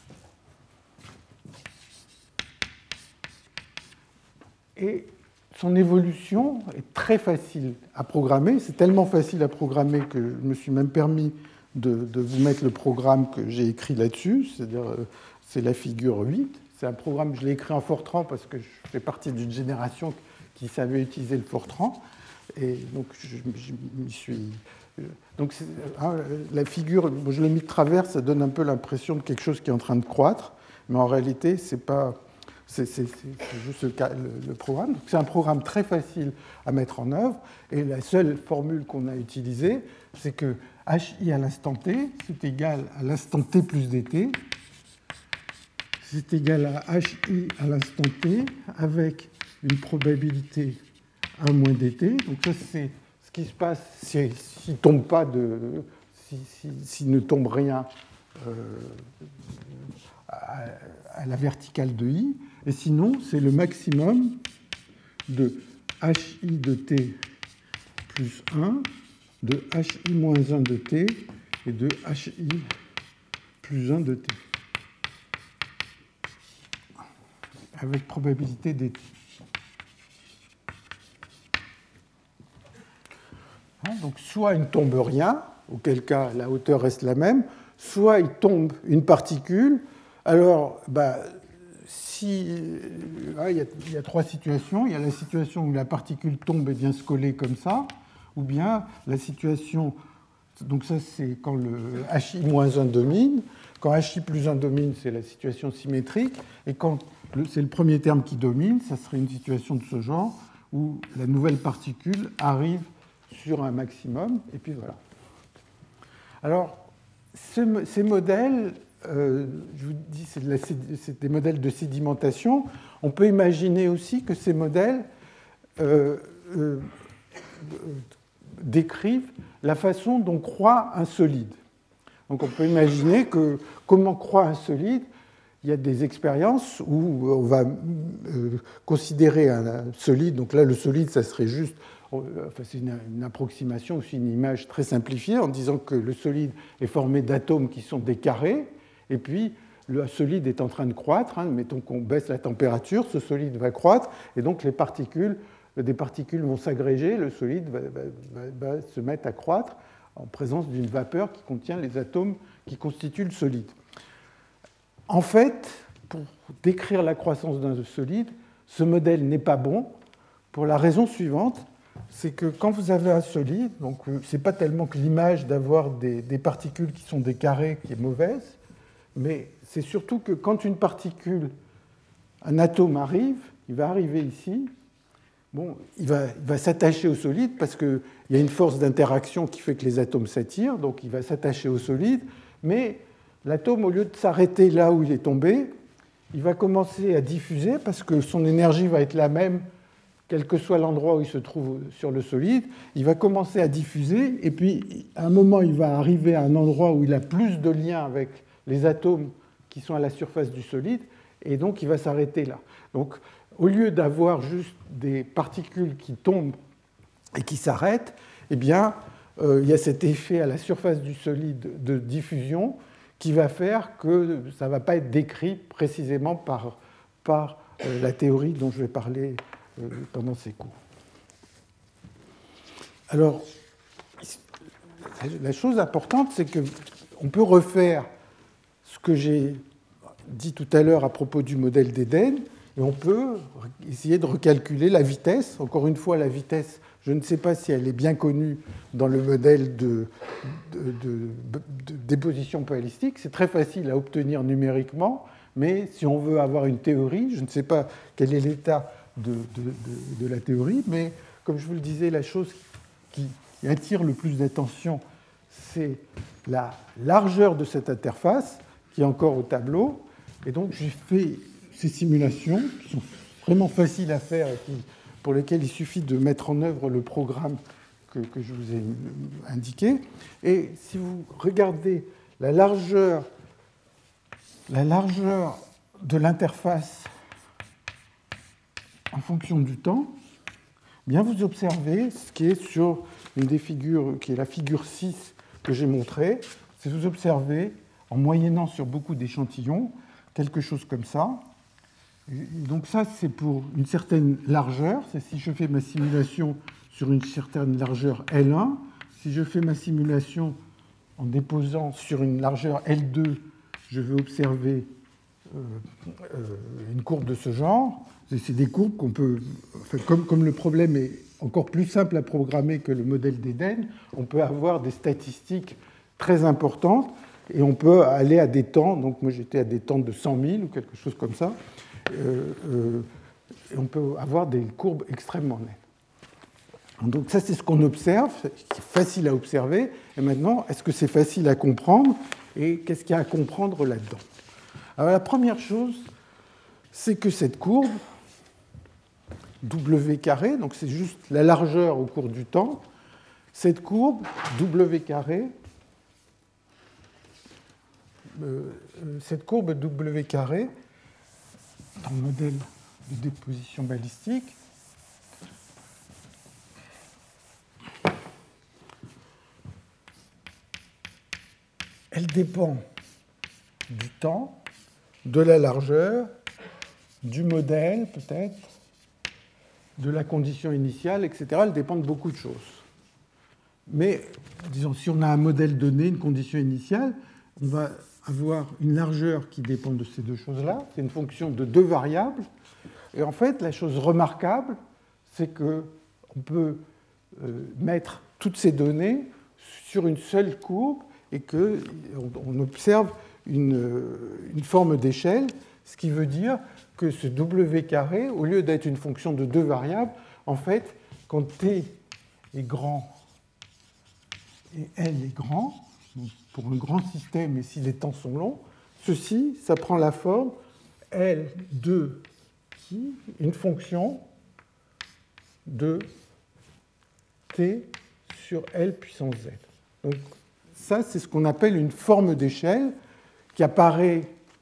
Speaker 1: et son évolution est très facile à programmer. C'est tellement facile à programmer que je me suis même permis de vous mettre le programme que j'ai écrit là-dessus, c'est-à-dire c'est la figure 8. C'est un programme, je l'ai écrit en Fortran parce que je fais partie d'une génération qui savait utiliser le Fortran. Et donc, je m'y suis... Donc, la figure, je l'ai mis de travers, ça donne un peu l'impression de quelque chose qui est en train de croître, mais en réalité, c'est pas... C'est juste le programme. C'est un programme très facile à mettre en œuvre. Et la seule formule qu'on a utilisée, c'est que HI à l'instant t, c'est égal à l'instant t plus dt. C'est égal à HI à l'instant t avec une probabilité 1 moins dt. Donc ça, c'est ce qui se passe s'il ne tombe rien à la verticale de I. Et sinon, c'est le maximum de HI de T plus 1, de HI moins 1 de T et de HI plus 1 de T. Avec probabilité dt. Donc soit il ne tombe rien, auquel cas la hauteur reste la même, soit il tombe une particule. Alors, il y a trois situations. Il y a la situation où la particule tombe et vient se coller comme ça, ou bien la situation, donc ça c'est quand le HI-1 domine, quand HI plus 1 domine, c'est la situation symétrique, et quand c'est le premier terme qui domine, ça serait une situation de ce genre, où la nouvelle particule arrive sur un maximum, et puis voilà. Alors, ces modèles, je vous dis, c'est des modèles de sédimentation. On peut imaginer aussi que ces modèles décrivent la façon dont croît un solide. Donc on peut imaginer que comment croît un solide. Il y a des expériences où on va considérer un solide. Donc là, le solide, ça serait juste, c'est une approximation, aussi une image très simplifiée, en disant que le solide est formé d'atomes qui sont des carrés, et puis le solide est en train de croître. Mettons qu'on baisse la température, ce solide va croître, et donc des particules vont s'agréger, le solide va se mettre à croître en présence d'une vapeur qui contient les atomes qui constituent le solide. En fait, pour décrire la croissance d'un solide, ce modèle n'est pas bon pour la raison suivante, c'est que quand vous avez un solide, donc ce n'est pas tellement que l'image d'avoir des particules qui sont des carrés qui est mauvaise, mais c'est surtout que quand une particule, un atome arrive, il va arriver ici, il va s'attacher au solide parce qu'il y a une force d'interaction qui fait que les atomes s'attirent, donc il va s'attacher au solide, mais l'atome, au lieu de s'arrêter là où il est tombé, il va commencer à diffuser parce que son énergie va être la même, quel que soit l'endroit où il se trouve sur le solide. Il va commencer à diffuser, et puis à un moment, il va arriver à un endroit où il a plus de liens avec les atomes qui sont à la surface du solide, et donc il va s'arrêter là. Donc, au lieu d'avoir juste des particules qui tombent et qui s'arrêtent, eh bien, il y a cet effet à la surface du solide de diffusion qui va faire que ça ne va pas être décrit précisément par la théorie dont je vais parler pendant ces cours. Alors, la chose importante, c'est qu'on peut refaire ce que j'ai dit tout à l'heure à propos du modèle d'Éden, et on peut essayer de recalculer la vitesse. Encore une fois, la vitesse, je ne sais pas si elle est bien connue dans le modèle de déposition probabilistique. C'est très facile à obtenir numériquement, mais si on veut avoir une théorie, je ne sais pas quel est l'état de la théorie, mais comme je vous le disais, la chose qui attire le plus d'attention, c'est la largeur de cette interface, qui est encore au tableau. Et donc, j'ai fait ces simulations qui sont vraiment faciles à faire et pour lesquelles il suffit de mettre en œuvre le programme que je vous ai indiqué. Et si vous regardez la largeur de l'interface en fonction du temps, bien vous observez ce qui est sur une des figures, qui est la figure 6 que j'ai montrée, c'est vous observez, en moyennant sur beaucoup d'échantillons, quelque chose comme ça. Et donc ça, c'est pour une certaine largeur. C'est si je fais ma simulation sur une certaine largeur L1. Si je fais ma simulation en déposant sur une largeur L2, je vais observer une courbe de ce genre. C'est des courbes qu'on peut... Enfin, comme le problème est encore plus simple à programmer que le modèle d'Éden, on peut avoir des statistiques très importantes et on peut aller à des temps. Donc moi, j'étais à des temps de 100 000 ou quelque chose comme ça. Et on peut avoir des courbes extrêmement nettes. Donc ça, c'est ce qu'on observe, c'est facile à observer. Et maintenant, est-ce que c'est facile à comprendre? Et qu'est-ce qu'il y a à comprendre là-dedans? Alors la première chose, c'est que cette courbe, W carré, donc c'est juste la largeur au cours du temps, cette courbe, W carré, cette courbe W carré dans le modèle de déposition balistique elle dépend du temps, de la largeur, du modèle peut-être, de la condition initiale, etc. Elle dépend de beaucoup de choses. Mais, disons, si on a un modèle donné, une condition initiale, on va avoir une largeur qui dépend de ces deux choses-là. C'est une fonction de deux variables. Et en fait, la chose remarquable, c'est qu'on peut mettre toutes ces données sur une seule courbe et qu'on observe une forme d'échelle, ce qui veut dire que ce W carré, au lieu d'être une fonction de deux variables, en fait, quand T est grand et L est grand, donc pour un grand système et si les temps sont longs, ceci, ça prend la forme L de qui, une fonction de T sur L puissance Z. Donc ça, c'est ce qu'on appelle une forme d'échelle qui apparaît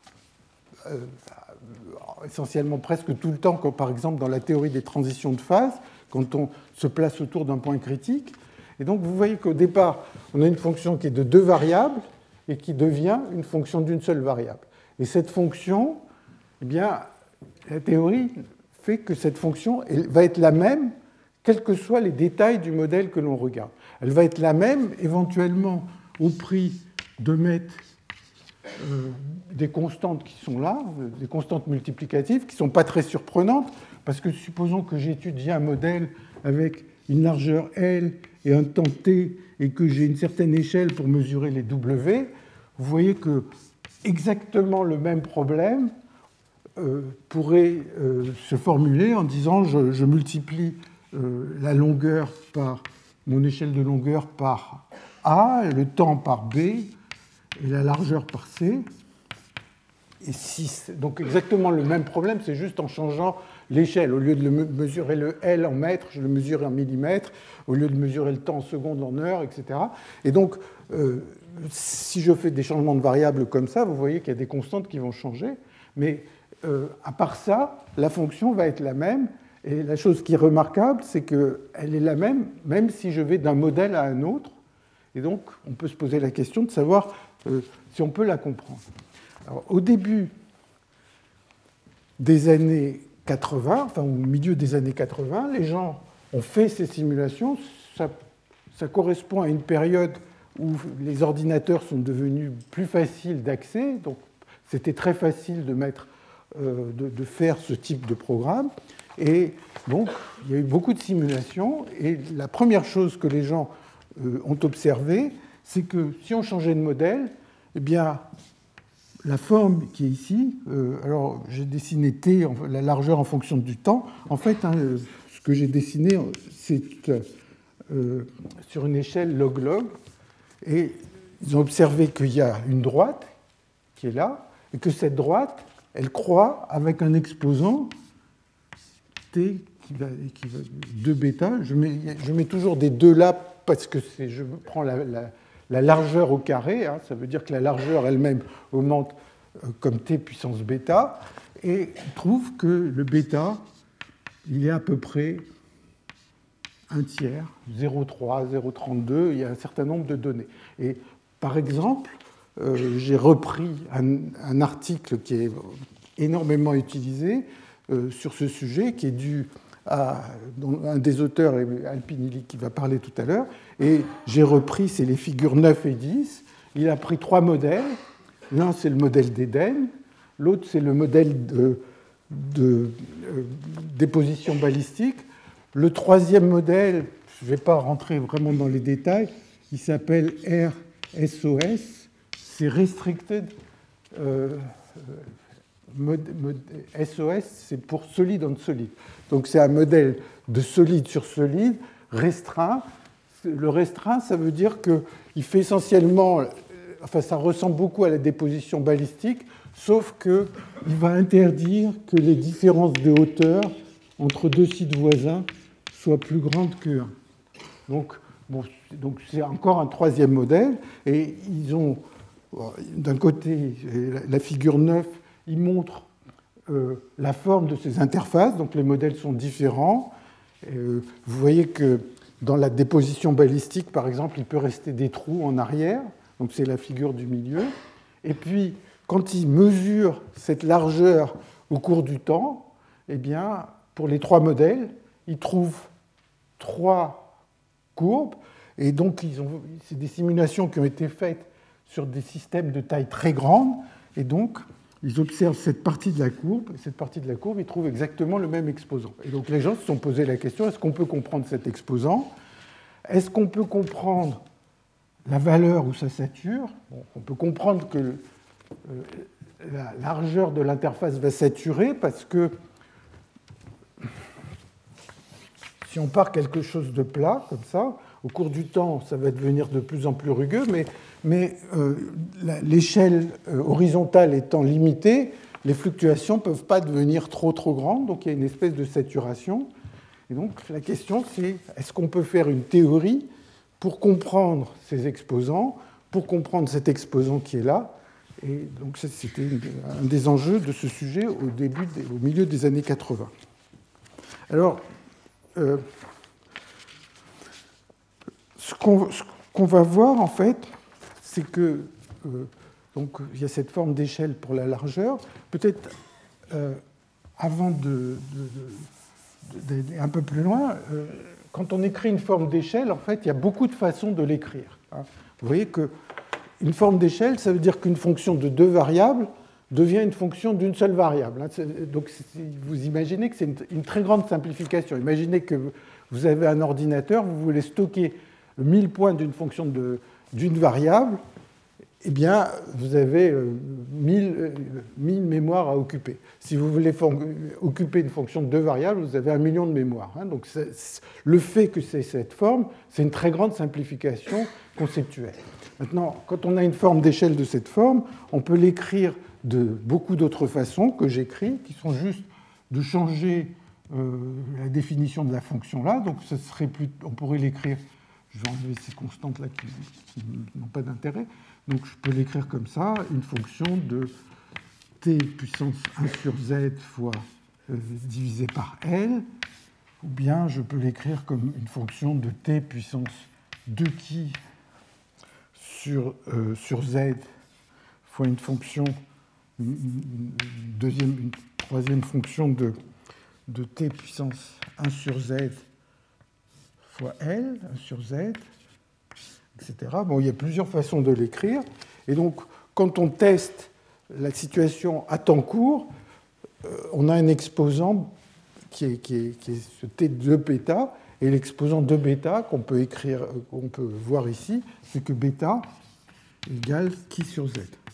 Speaker 1: essentiellement presque tout le temps, comme par exemple dans la théorie des transitions de phase, quand on se place autour d'un point critique. Et donc vous voyez qu'au départ, on a une fonction qui est de deux variables et qui devient une fonction d'une seule variable. Et cette fonction, eh bien, la théorie fait que cette fonction va être la même, quels que soient les détails du modèle que l'on regarde. Elle va être la même, éventuellement, au prix de mettre des constantes qui sont là, des constantes multiplicatives, qui ne sont pas très surprenantes, parce que supposons que j'étudie un modèle avec une largeur L et un temps T, et que j'ai une certaine échelle pour mesurer les W, vous voyez que exactement le même problème pourrait se formuler en disant je multiplie la longueur par mon échelle de longueur par A, le temps par B, et la largeur par C. Et 6. Donc exactement le même problème, c'est juste en changeant l'échelle. Au lieu de mesurer le L en mètres, je le mesure en millimètres. Au lieu de mesurer le temps en secondes, en heures, etc. Et donc, si je fais des changements de variables comme ça, vous voyez qu'il y a des constantes qui vont changer. Mais à part ça, la fonction va être la même. Et la chose qui est remarquable, c'est qu'elle est la même, même si je vais d'un modèle à un autre. Et donc, on peut se poser la question de savoir si on peut la comprendre. Alors, au début des années 80, enfin au milieu des années 80, les gens ont fait ces simulations. Ça correspond à une période où les ordinateurs sont devenus plus faciles d'accès. Donc, c'était très facile de faire ce type de programme. Et donc, il y a eu beaucoup de simulations. Et la première chose que les gens ont observée, c'est que si on changeait de modèle, eh bien, la forme qui est ici, alors j'ai dessiné T, la largeur en fonction du temps. En fait, ce que j'ai dessiné, c'est sur une échelle log-log. Et ils ont observé qu'il y a une droite qui est là, et que cette droite, elle croît avec un exposant T qui va 2 bêta. Je mets toujours des 2 là parce que je prends la largeur au carré. Hein, ça veut dire que la largeur elle-même augmente comme T puissance bêta. Et on trouve que le bêta, il est à peu près un tiers, 0,3, 0,32. Il y a un certain nombre de données. Et par exemple, j'ai repris un article qui est énormément utilisé sur ce sujet, qui est dû à un des auteurs, Alpinelli, qui va parler tout à l'heure, et j'ai repris, c'est les figures 9 et 10. Il a pris 3 modèles. L'un, c'est le modèle d'Éden, l'autre, c'est le modèle de déposition balistique. Le troisième modèle, je ne vais pas rentrer vraiment dans les détails, il s'appelle RSOS, c'est Restricted SOS, c'est pour solide on solide. Donc c'est un modèle de solide sur solide, restreint. Le restreint, ça veut dire qu'il fait essentiellement, enfin ça ressemble beaucoup à la déposition balistique, sauf qu'il va interdire que les différences de hauteur entre deux sites voisins soient plus grandes que 1. Donc c'est encore un troisième modèle, et ils ont d'un côté, la figure 9, il montre la forme de ces interfaces, donc les modèles sont différents. Vous voyez que dans la déposition balistique, par exemple, il peut rester des trous en arrière, donc c'est la figure du milieu. Et puis, quand il mesure cette largeur au cours du temps, eh bien, pour les trois modèles, il trouve trois courbes, et donc c'est des simulations qui ont été faites sur des systèmes de taille très grande, et donc ils observent cette partie de la courbe, et cette partie de la courbe, ils trouvent exactement le même exposant. Et donc les gens se sont posé la question, est-ce qu'on peut comprendre cet exposant? Est-ce qu'on peut comprendre la valeur où ça sature? Bon, on peut comprendre que la largeur de l'interface va saturer, parce que si on part quelque chose de plat, comme ça, au cours du temps, ça va devenir de plus en plus rugueux, mais l'échelle horizontale étant limitée, les fluctuations ne peuvent pas devenir trop grandes, donc il y a une espèce de saturation. Et donc la question, c'est est-ce qu'on peut faire une théorie pour comprendre ces exposants, pour comprendre cet exposant qui est là? Et donc c'était un des enjeux de ce sujet au milieu des années 80. Alors, ce qu'on va voir, en fait, c'est que donc, il y a cette forme d'échelle pour la largeur. Peut-être, avant d'aller un peu plus loin, quand on écrit une forme d'échelle, en fait, il y a beaucoup de façons de l'écrire. Vous voyez qu'une forme d'échelle, ça veut dire qu'une fonction de deux variables devient une fonction d'une seule variable. Donc, vous imaginez que c'est une très grande simplification. Imaginez que vous avez un ordinateur, vous voulez stocker 1000 points d'une fonction d'une variable, eh bien, vous avez 1000 mémoires à occuper. Si vous voulez occuper une fonction de deux variables, vous avez 1 million de mémoires. Donc, le fait que c'est cette forme, c'est une très grande simplification conceptuelle. Maintenant, quand on a une forme d'échelle de cette forme, on peut l'écrire de beaucoup d'autres façons que j'écris, qui sont juste de changer la définition de la fonction là. Donc, on pourrait l'écrire, je vais enlever ces constantes-là qui n'ont pas d'intérêt. Donc, je peux l'écrire comme ça, une fonction de t puissance 1 sur z fois divisé par L, ou bien je peux l'écrire comme une fonction de t puissance 2 qui sur z fois une fonction, une troisième fonction de t puissance 1 sur z fois L, 1 sur z, etc. Bon, il y a plusieurs façons de l'écrire. Et donc, quand on teste la situation à temps court, on a un exposant qui est ce t de bêta, et l'exposant de bêta qu'on peut écrire, qu'on peut voir ici, c'est que bêta égale qui sur z.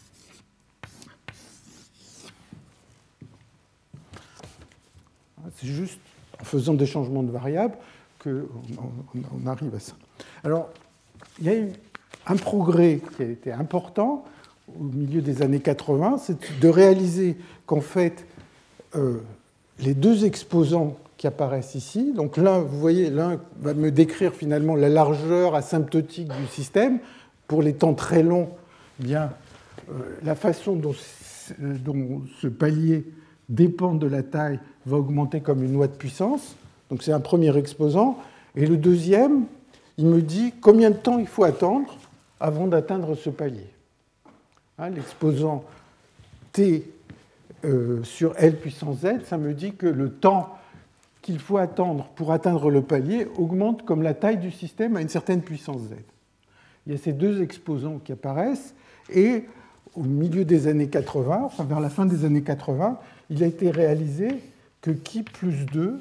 Speaker 1: C'est juste en faisant des changements de variables qu'on arrive à ça. Alors, il y a eu un progrès qui a été important au milieu des années 80, c'est de réaliser qu'en fait, les deux exposants qui apparaissent ici, donc l'un, vous voyez, l'un va me décrire finalement la largeur asymptotique du système. Pour les temps très longs, eh bien, la façon dont ce palier dépend de la taille va augmenter comme une loi de puissance. Donc c'est un premier exposant. Et le deuxième, il me dit combien de temps il faut attendre avant d'atteindre ce palier. L'exposant t sur L puissance z, ça me dit que le temps qu'il faut attendre pour atteindre le palier augmente comme la taille du système à une certaine puissance z. Il y a ces deux exposants qui apparaissent, et au milieu des années 80, enfin vers la fin des années 80, il a été réalisé que qui plus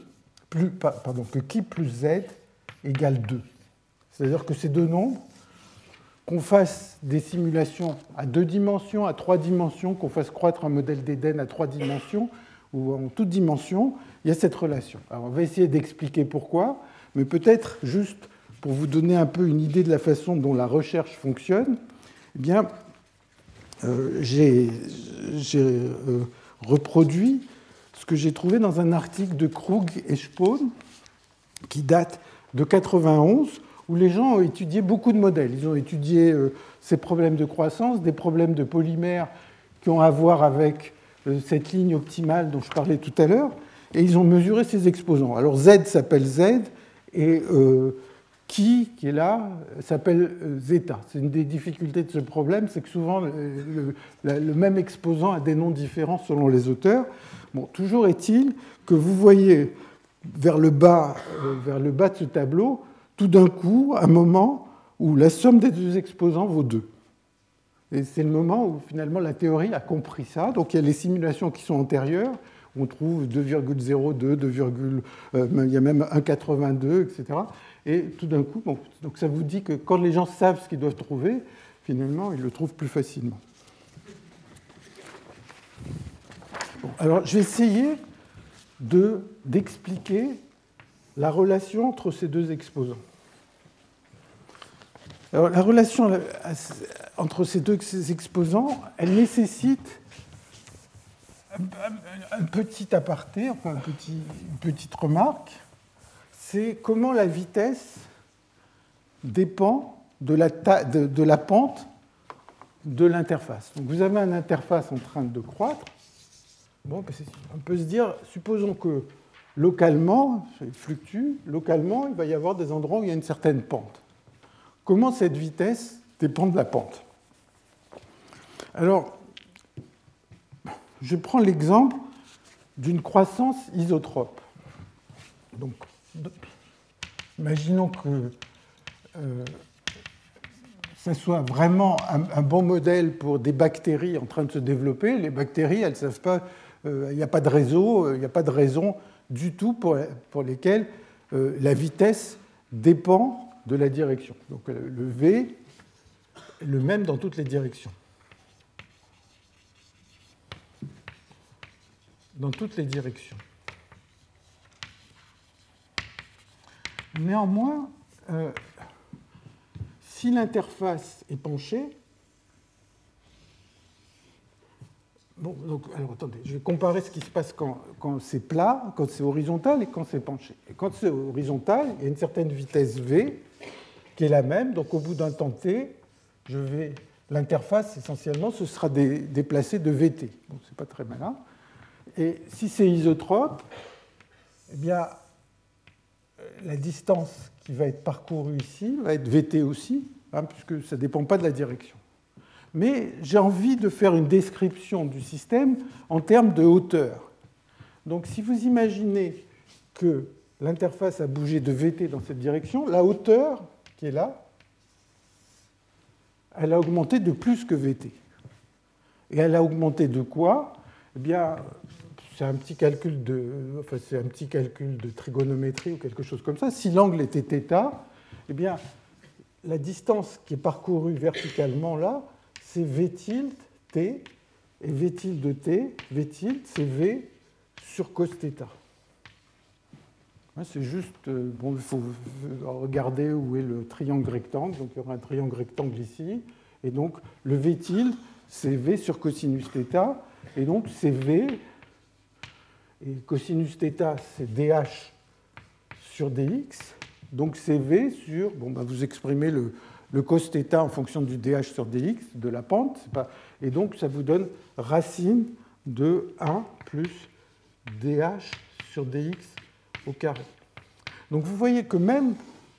Speaker 1: z égale 2. C'est-à-dire que ces deux nombres, qu'on fasse des simulations à 2 dimensions, à 3 dimensions, qu'on fasse croître un modèle d'Eden à 3 dimensions ou en toute dimension, il y a cette relation. Alors on va essayer d'expliquer pourquoi, mais peut-être juste pour vous donner un peu une idée de la façon dont la recherche fonctionne, eh bien, j'ai reproduit ce que j'ai trouvé dans un article de Krug et Spohn qui date de 91, où les gens ont étudié beaucoup de modèles. Ils ont étudié ces problèmes de croissance, des problèmes de polymères qui ont à voir avec cette ligne optimale dont je parlais tout à l'heure, et ils ont mesuré ces exposants. Alors Z s'appelle Z, et qui est là, s'appelle zeta. C'est une des difficultés de ce problème, c'est que souvent le même exposant a des noms différents selon les auteurs. Bon, toujours est-il que vous voyez vers le bas de ce tableau, tout d'un coup, un moment où la somme des deux exposants vaut 2. Et c'est le moment où finalement la théorie a compris ça. Donc il y a les simulations qui sont antérieures, où on trouve 2,02, il y a même 1,82, etc. Et tout d'un coup, bon, donc ça vous dit que quand les gens savent ce qu'ils doivent trouver, finalement, ils le trouvent plus facilement. Bon, alors, je vais essayer d'expliquer la relation entre ces deux exposants. Alors, la relation entre ces deux exposants, elle nécessite un petit aparté, enfin une petite remarque. C'est comment la vitesse dépend de la pente de l'interface. Donc vous avez une interface en train de croître. Bon, on peut se dire, supposons que localement, il fluctue, localement, il va y avoir des endroits où il y a une certaine pente. Comment cette vitesse dépend de la pente? Alors, je prends l'exemple d'une croissance isotrope. Donc, imaginons que ça soit vraiment un bon modèle pour des bactéries en train de se développer. Les bactéries, elles ne savent pas, il n'y a pas de réseau, il n'y a pas de raison du tout pour lesquelles la vitesse dépend de la direction. Donc le V est le même dans toutes les directions. Dans toutes les directions. Néanmoins, si l'interface est penchée, bon, donc, alors attendez, je vais comparer ce qui se passe quand c'est plat, quand c'est horizontal et quand c'est penché. Et quand c'est horizontal, il y a une certaine vitesse V qui est la même, donc au bout d'un temps t, l'interface essentiellement ce sera déplacée de Vt. Bon, c'est pas très malin. Et si c'est isotrope, eh bien, la distance qui va être parcourue ici va être Vt aussi, hein, puisque ça ne dépend pas de la direction. Mais j'ai envie de faire une description du système en termes de hauteur. Donc si vous imaginez que l'interface a bougé de Vt dans cette direction, la hauteur qui est là, elle a augmenté de plus que Vt. Et elle a augmenté de quoi? Eh bien, c'est un petit calcul de trigonométrie ou quelque chose comme ça. Si l'angle était θ, eh bien, la distance qui est parcourue verticalement là, c'est V tilde t, et V tilde t, V tilde, c'est V sur cos θ. C'est juste, bon, il faut regarder où est le triangle rectangle. Donc il y aura un triangle rectangle ici, et donc le V tilde, c'est V sur cosinus θ, et donc c'est V, et cosinus θ, c'est dH sur dx, donc c'est V sur, bon, ben vous exprimez le cos θ en fonction du dH sur dx, de la pente, et donc ça vous donne racine de 1 plus dH sur dx au carré. Donc vous voyez que même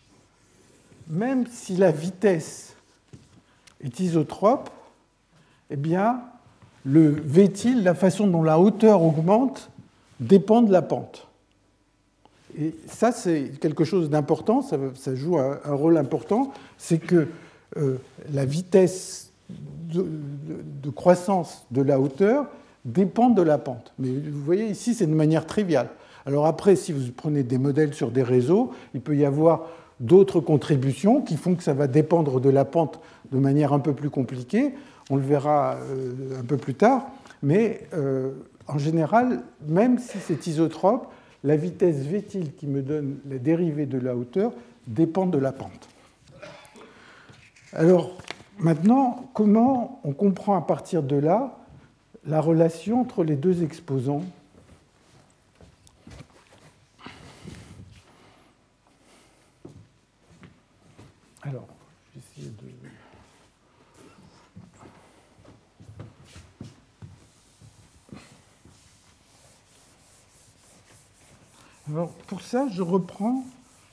Speaker 1: si la vitesse est isotrope, eh bien, le V tilde, la façon dont la hauteur augmente, dépend de la pente. Et ça, c'est quelque chose d'important, ça joue un rôle important, c'est que la vitesse de croissance de la hauteur dépend de la pente. Mais vous voyez, ici, c'est de manière triviale. Alors après, si vous prenez des modèles sur des réseaux, il peut y avoir d'autres contributions qui font que ça va dépendre de la pente de manière un peu plus compliquée. On le verra un peu plus tard. Mais en général, même si c'est isotrope, la vitesse V tilde qui me donne la dérivée de la hauteur dépend de la pente. Alors maintenant, comment on comprend à partir de là la relation entre les deux exposants ? Alors, je vais essayer de... Alors, pour ça, je reprends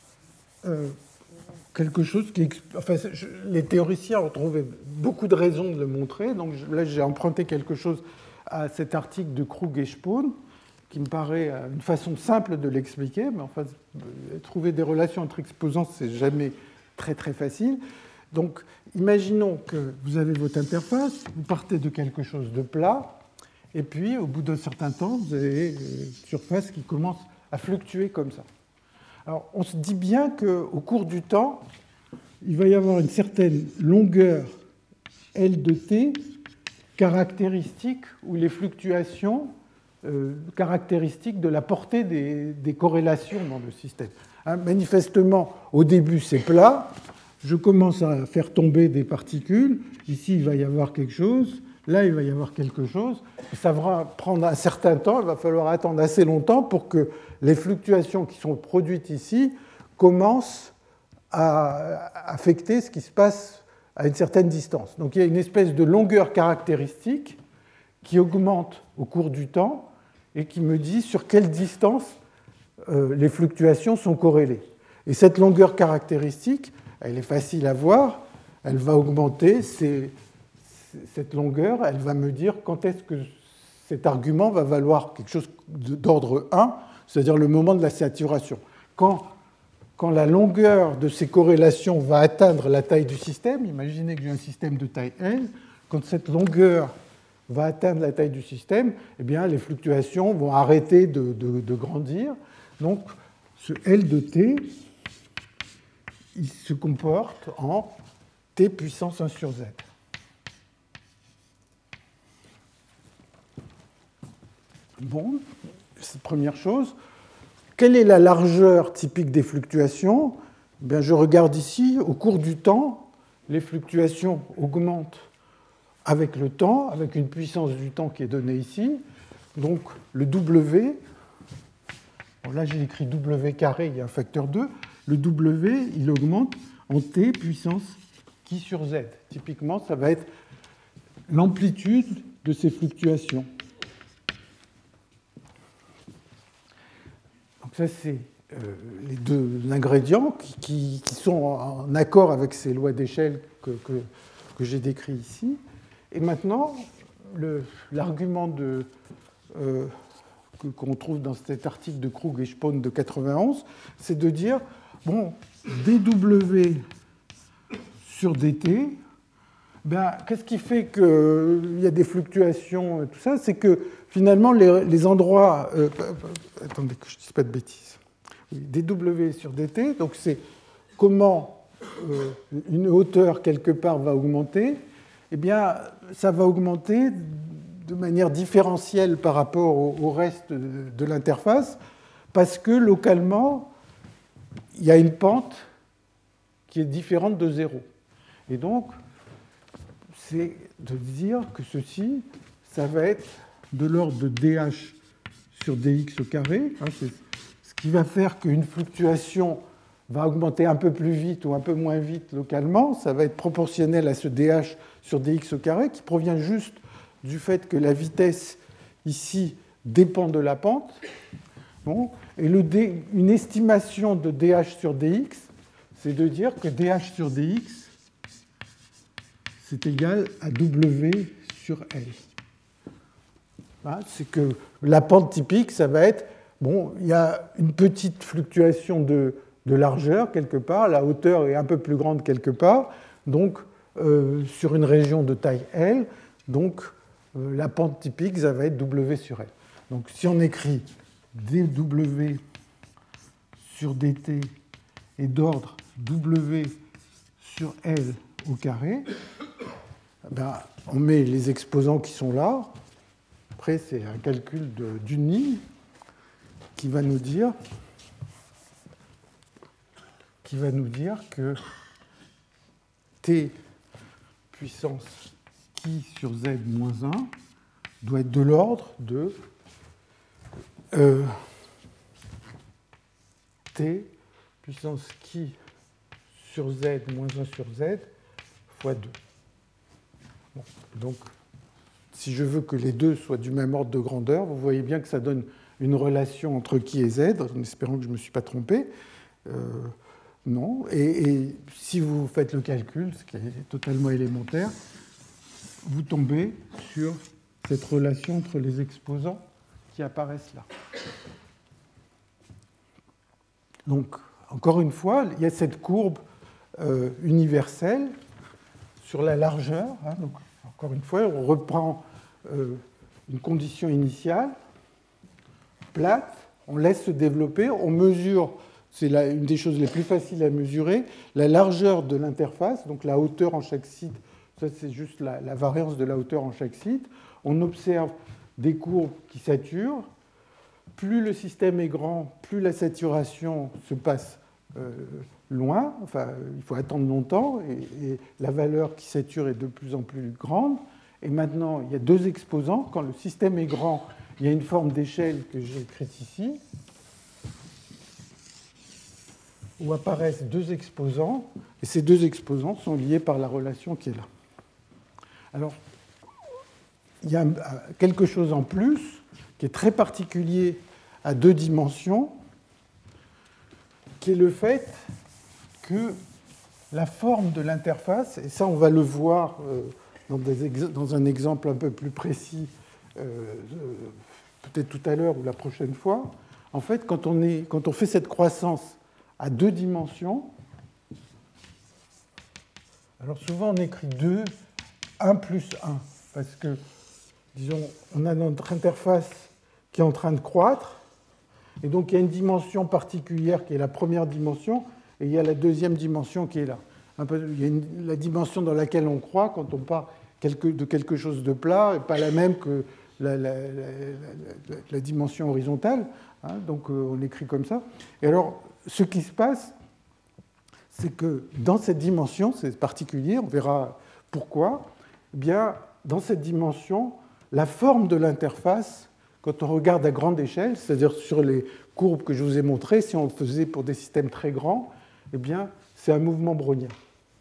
Speaker 1: quelque chose qui... Enfin, les théoriciens ont trouvé beaucoup de raisons de le montrer. Donc là, j'ai emprunté quelque chose à cet article de Krug et Spohn, qui me paraît une façon simple de l'expliquer. Mais enfin, trouver des relations entre exposants, c'est jamais très, très facile. Donc, imaginons que vous avez votre interface, vous partez de quelque chose de plat, et puis, au bout d'un certain temps, vous avez une surface qui commence à fluctuer comme ça. Alors, on se dit bien qu'au cours du temps, il va y avoir une certaine longueur L de t caractéristique, ou les fluctuations caractéristiques de la portée des corrélations dans le système. Hein, manifestement, au début, c'est plat. Je commence à faire tomber des particules. Ici, il va y avoir quelque chose. Là, il va y avoir quelque chose. Ça va prendre un certain temps. Il va falloir attendre assez longtemps pour que les fluctuations qui sont produites ici commencent à affecter ce qui se passe à une certaine distance. Donc, il y a une espèce de longueur caractéristique qui augmente au cours du temps et qui me dit sur quelle distance les fluctuations sont corrélées. Et cette longueur caractéristique, elle est facile à voir, elle va augmenter, cette longueur, elle va me dire quand est-ce que cet argument va valoir quelque chose d'ordre 1, c'est-à-dire le moment de la saturation. Quand la longueur de ces corrélations va atteindre la taille du système, imaginez que j'ai un système de taille L, quand cette longueur va atteindre la taille du système, eh bien, les fluctuations vont arrêter de grandir. Donc, ce L de t, il se comporte en t puissance 1 sur z. Bon, c'est la première chose. Quelle est la largeur typique des fluctuations? Bien, je regarde ici, au cours du temps, les fluctuations augmentent avec le temps, avec une puissance du temps qui est donnée ici. Donc, le W, bon, là j'ai écrit W carré, il y a un facteur 2. Le W, il augmente en t puissance qui sur z. Typiquement, ça va être l'amplitude de ces fluctuations. Donc ça, c'est les deux ingrédients qui sont en accord avec ces lois d'échelle que j'ai décrites ici. Et maintenant, l'argument qu'on trouve dans cet article de Krug et Spohn de 91, c'est de dire, bon, dW sur dt, ben, qu'est-ce qui fait qu'il y a des fluctuations et tout ça? C'est que finalement, les endroits... attendez que je ne dise pas de bêtises. Oui, dW sur dt, donc c'est comment une hauteur quelque part va augmenter. Eh bien, ça va augmenter de manière différentielle par rapport au reste de l'interface, parce que localement, il y a une pente qui est différente de 0. Et donc, c'est de dire que ceci, ça va être de l'ordre de dH sur dx au carré. C'est ce qui va faire qu'une fluctuation va augmenter un peu plus vite ou un peu moins vite localement. Ça va être proportionnel à ce dH sur dx au carré, qui provient juste du fait que la vitesse ici dépend de la pente. Bon. Et une estimation de dH sur dx, c'est de dire que dH sur dx, c'est égal à W sur L. C'est que la pente typique, ça va être, bon, il y a une petite fluctuation de largeur quelque part, la hauteur est un peu plus grande quelque part, donc sur une région de taille L, donc la pente typique, ça va être W sur L. Donc si on écrit dW sur dt est d'ordre W sur L au carré, ben, on met les exposants qui sont là. Après, c'est un calcul d'une ligne qui va nous dire que t puissance qui sur z moins 1 doit être de l'ordre de t puissance qui sur z moins 1 sur z fois 2. Bon, donc, si je veux que les deux soient du même ordre de grandeur, vous voyez bien que ça donne une relation entre qui et z, en espérant que je ne me suis pas trompé. Non. Et si vous faites le calcul, ce qui est totalement élémentaire, vous tombez sur cette relation entre les exposants qui apparaissent là. Donc, encore une fois, il y a cette courbe universelle sur la largeur. Hein, donc, encore une fois, on reprend une condition initiale, plate, on laisse se développer, on mesure, c'est une des choses les plus faciles à mesurer, la largeur de l'interface, donc la hauteur en chaque site, ça c'est juste la variance de la hauteur en chaque site. On observe des courbes qui saturent. Plus le système est grand, plus la saturation se passe loin, enfin il faut attendre longtemps, et la valeur qui sature est de plus en plus grande. Et maintenant, il y a deux exposants. Quand le système est grand, il y a une forme d'échelle que j'ai écrite ici, où apparaissent deux exposants, et ces deux exposants sont liés par la relation qui est là. Alors, il y a quelque chose en plus qui est très particulier à deux dimensions, qui est le fait que la forme de l'interface, et ça on va le voir dans un exemple un peu plus précis, peut-être tout à l'heure ou la prochaine fois, en fait, quand on fait cette croissance à deux dimensions, alors souvent on écrit 2, 1 plus 1, parce que, disons, on a notre interface qui est en train de croître, et donc il y a une dimension particulière qui est la première dimension, et il y a la deuxième dimension qui est là. Il y a la dimension dans laquelle on croît quand on part de quelque chose de plat, et pas la même que la dimension horizontale, hein, donc on écrit comme ça. Et alors, ce qui se passe, c'est que dans cette dimension, c'est particulier, on verra pourquoi, eh bien, dans cette dimension, la forme de l'interface, quand on regarde à grande échelle, c'est-à-dire sur les courbes que je vous ai montrées, si on le faisait pour des systèmes très grands, eh bien, c'est un mouvement brownien.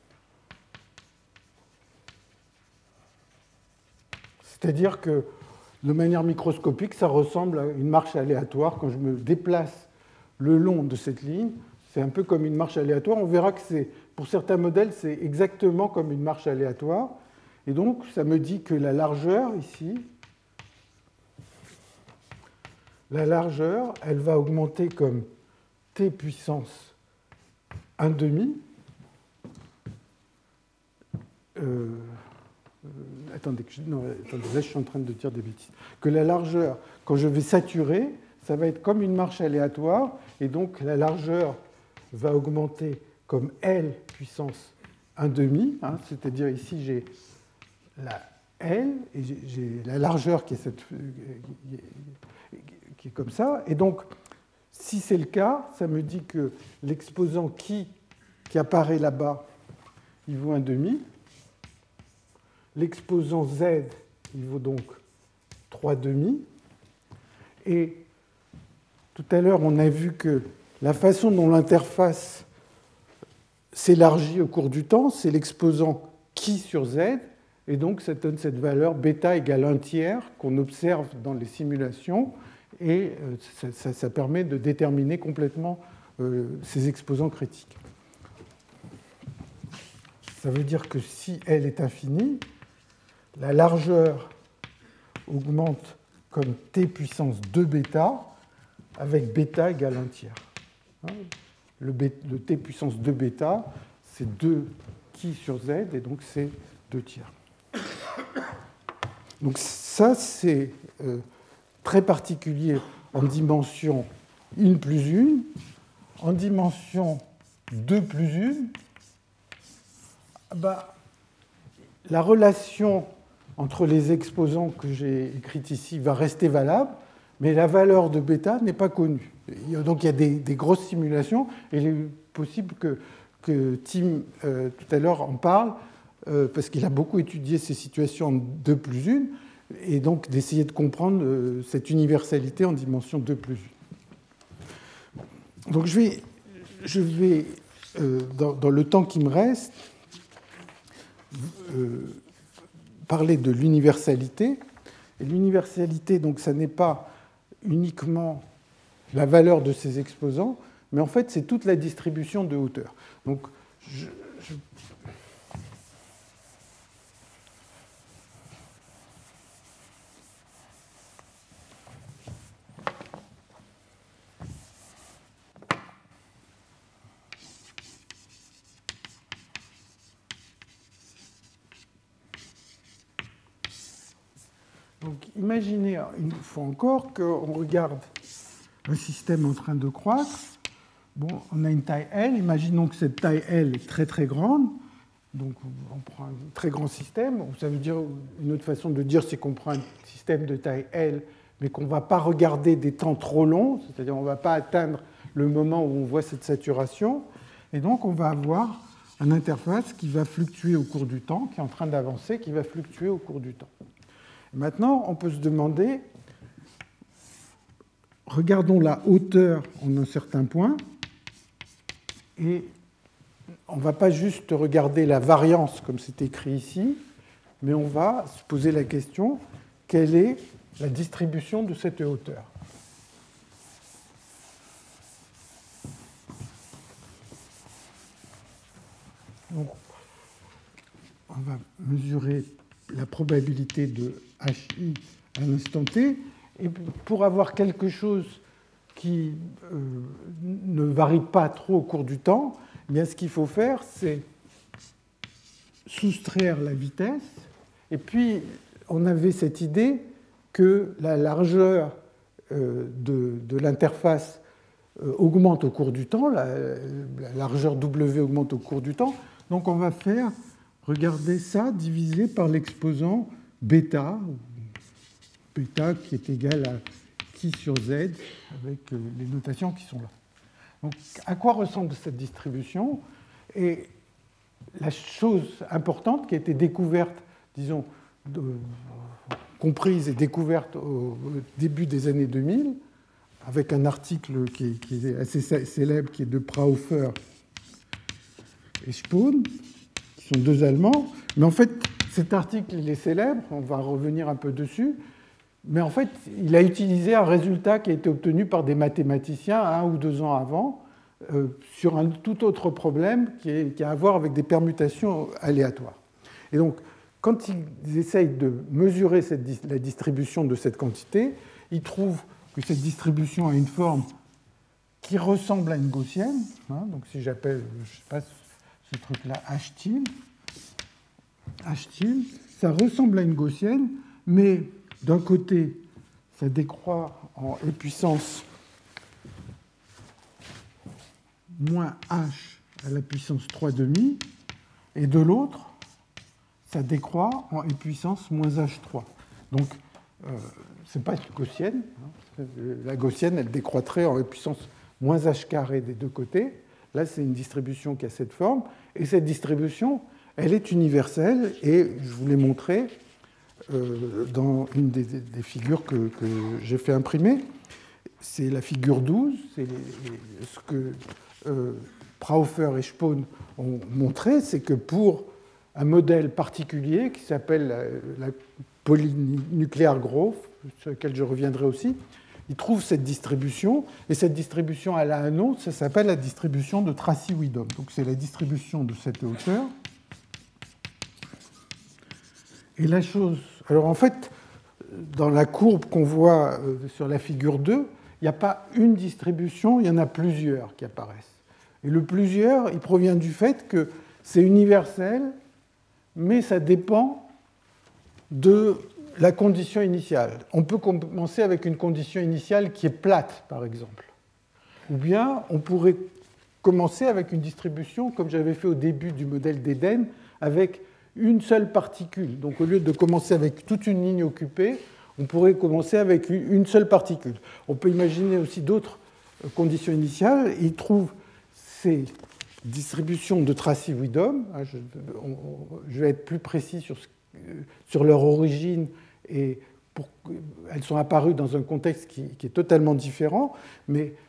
Speaker 1: C'est-à-dire que, de manière microscopique, ça ressemble à une marche aléatoire. Quand je me déplace le long de cette ligne, c'est un peu comme une marche aléatoire. On verra que pour certains modèles, c'est exactement comme une marche aléatoire. Et donc, ça me dit que la largeur, ici, la largeur, elle va augmenter comme t puissance 1,5. Attendez, là je suis en train de dire des bêtises. Que la largeur, quand je vais saturer, ça va être comme une marche aléatoire, et donc la largeur va augmenter comme L puissance 1,5, hein, c'est-à-dire ici j'ai la L, et j'ai la largeur qui est comme ça, et donc si c'est le cas, ça me dit que l'exposant qui apparaît là-bas, il vaut 1,5. L'exposant Z, il vaut donc 3,5. Et tout à l'heure, on a vu que la façon dont l'interface s'élargit au cours du temps, c'est l'exposant qui sur Z, et donc ça donne cette valeur bêta égale 1/3 qu'on observe dans les simulations, et ça permet de déterminer complètement ces exposants critiques. Ça veut dire que si L est infinie, la largeur augmente comme t puissance 2 bêta, avec bêta égale 1/3. Le t puissance 2 bêta, c'est 2 qui sur z, et donc c'est 2/3. Donc ça, c'est très particulier en dimension 1 plus 1. En dimension 2 plus 1, la relation entre les exposants que j'ai écrites ici va rester valable, mais la valeur de bêta n'est pas connue. Donc il y a des grosses simulations, et il est possible que Tim, tout à l'heure, en parle, parce qu'il a beaucoup étudié ces situations en 2 plus 1, et donc d'essayer de comprendre cette universalité en dimension 2 plus 1. Donc je vais dans le temps qui me reste, parler de l'universalité. Et l'universalité, donc, ça n'est pas uniquement la valeur de ces exposants, mais en fait, c'est toute la distribution de hauteur. Donc, Donc, imaginez une fois encore qu'on regarde un système en train de croître. Bon, on a une taille L. Imaginons que cette taille L est très très grande. Donc, on prend un très grand système. Ça veut dire, une autre façon de dire, c'est qu'on prend un système de taille L, mais qu'on ne va pas regarder des temps trop longs, c'est-à-dire on ne va pas atteindre le moment où on voit cette saturation. Et donc, on va avoir une interface qui va fluctuer au cours du temps, qui est en train d'avancer, qui va fluctuer au cours du temps. Maintenant, on peut se demander, regardons la hauteur en un certain point, et on ne va pas juste regarder la variance comme c'est écrit ici, mais on va se poser la question, quelle est la distribution de cette hauteur ? Donc, on va mesurer la probabilité de HI à l'instant t, et pour avoir quelque chose qui ne varie pas trop au cours du temps, eh bien, ce qu'il faut faire, c'est soustraire la vitesse, et puis on avait cette idée que la largeur de l'interface augmente au cours du temps, la largeur W augmente au cours du temps, donc on va faire, regardez ça, divisé par l'exposant bêta qui est égal à chi sur z, avec les notations qui sont là. Donc, à quoi ressemble cette distribution ? Et la chose importante qui a été découverte, disons, comprise et découverte au début des années 2000, avec un article qui est assez célèbre, qui est de Prahofer et Spohn, qui sont deux Allemands. Mais en fait, cet article, il est célèbre, on va revenir un peu dessus, mais en fait, il a utilisé un résultat qui a été obtenu par des mathématiciens 1 ou 2 ans avant, sur un tout autre problème qui a à voir avec des permutations aléatoires. Et donc, quand ils essayent de mesurer la distribution de cette quantité, ils trouvent que cette distribution a une forme qui ressemble à une gaussienne. Hein, donc, si j'appelle, je sais pas, ce truc-là H tilde, ça ressemble à une gaussienne, mais d'un côté, ça décroît en e puissance moins h à la puissance 3,5, et de l'autre, ça décroît en e puissance moins h3. Donc, ce n'est pas une gaussienne. Hein. La gaussienne, elle décroîtrait en e puissance moins h carré des deux côtés. Là, c'est une distribution qui a cette forme. Et cette distribution, elle est universelle, et je vous l'ai montré dans une des figures que j'ai fait imprimer. C'est la figure 12, c'est ce que Prahofer et Spohn ont montré, c'est que pour un modèle particulier qui s'appelle la polynucléaire growth, sur lequel je reviendrai aussi, ils trouvent cette distribution, et cette distribution, elle a un nom, ça s'appelle la distribution de Tracy-Widom. Donc c'est la distribution de cette hauteur. Et la chose... Alors en fait, dans la courbe qu'on voit sur la figure 2, il n'y a pas une distribution, il y en a plusieurs qui apparaissent. Et le plusieurs, il provient du fait que c'est universel, mais ça dépend de la condition initiale. On peut commencer avec une condition initiale qui est plate, par exemple. Ou bien on pourrait commencer avec une distribution, comme j'avais fait au début du modèle d'Eden, avec une seule particule. Donc au lieu de commencer avec toute une ligne occupée, on pourrait commencer avec une seule particule. On peut imaginer aussi d'autres conditions initiales. Ils trouvent ces distributions de Tracy-Widom. Je vais être plus précis sur leur origine, et elles sont apparues dans un contexte qui est totalement différent, mais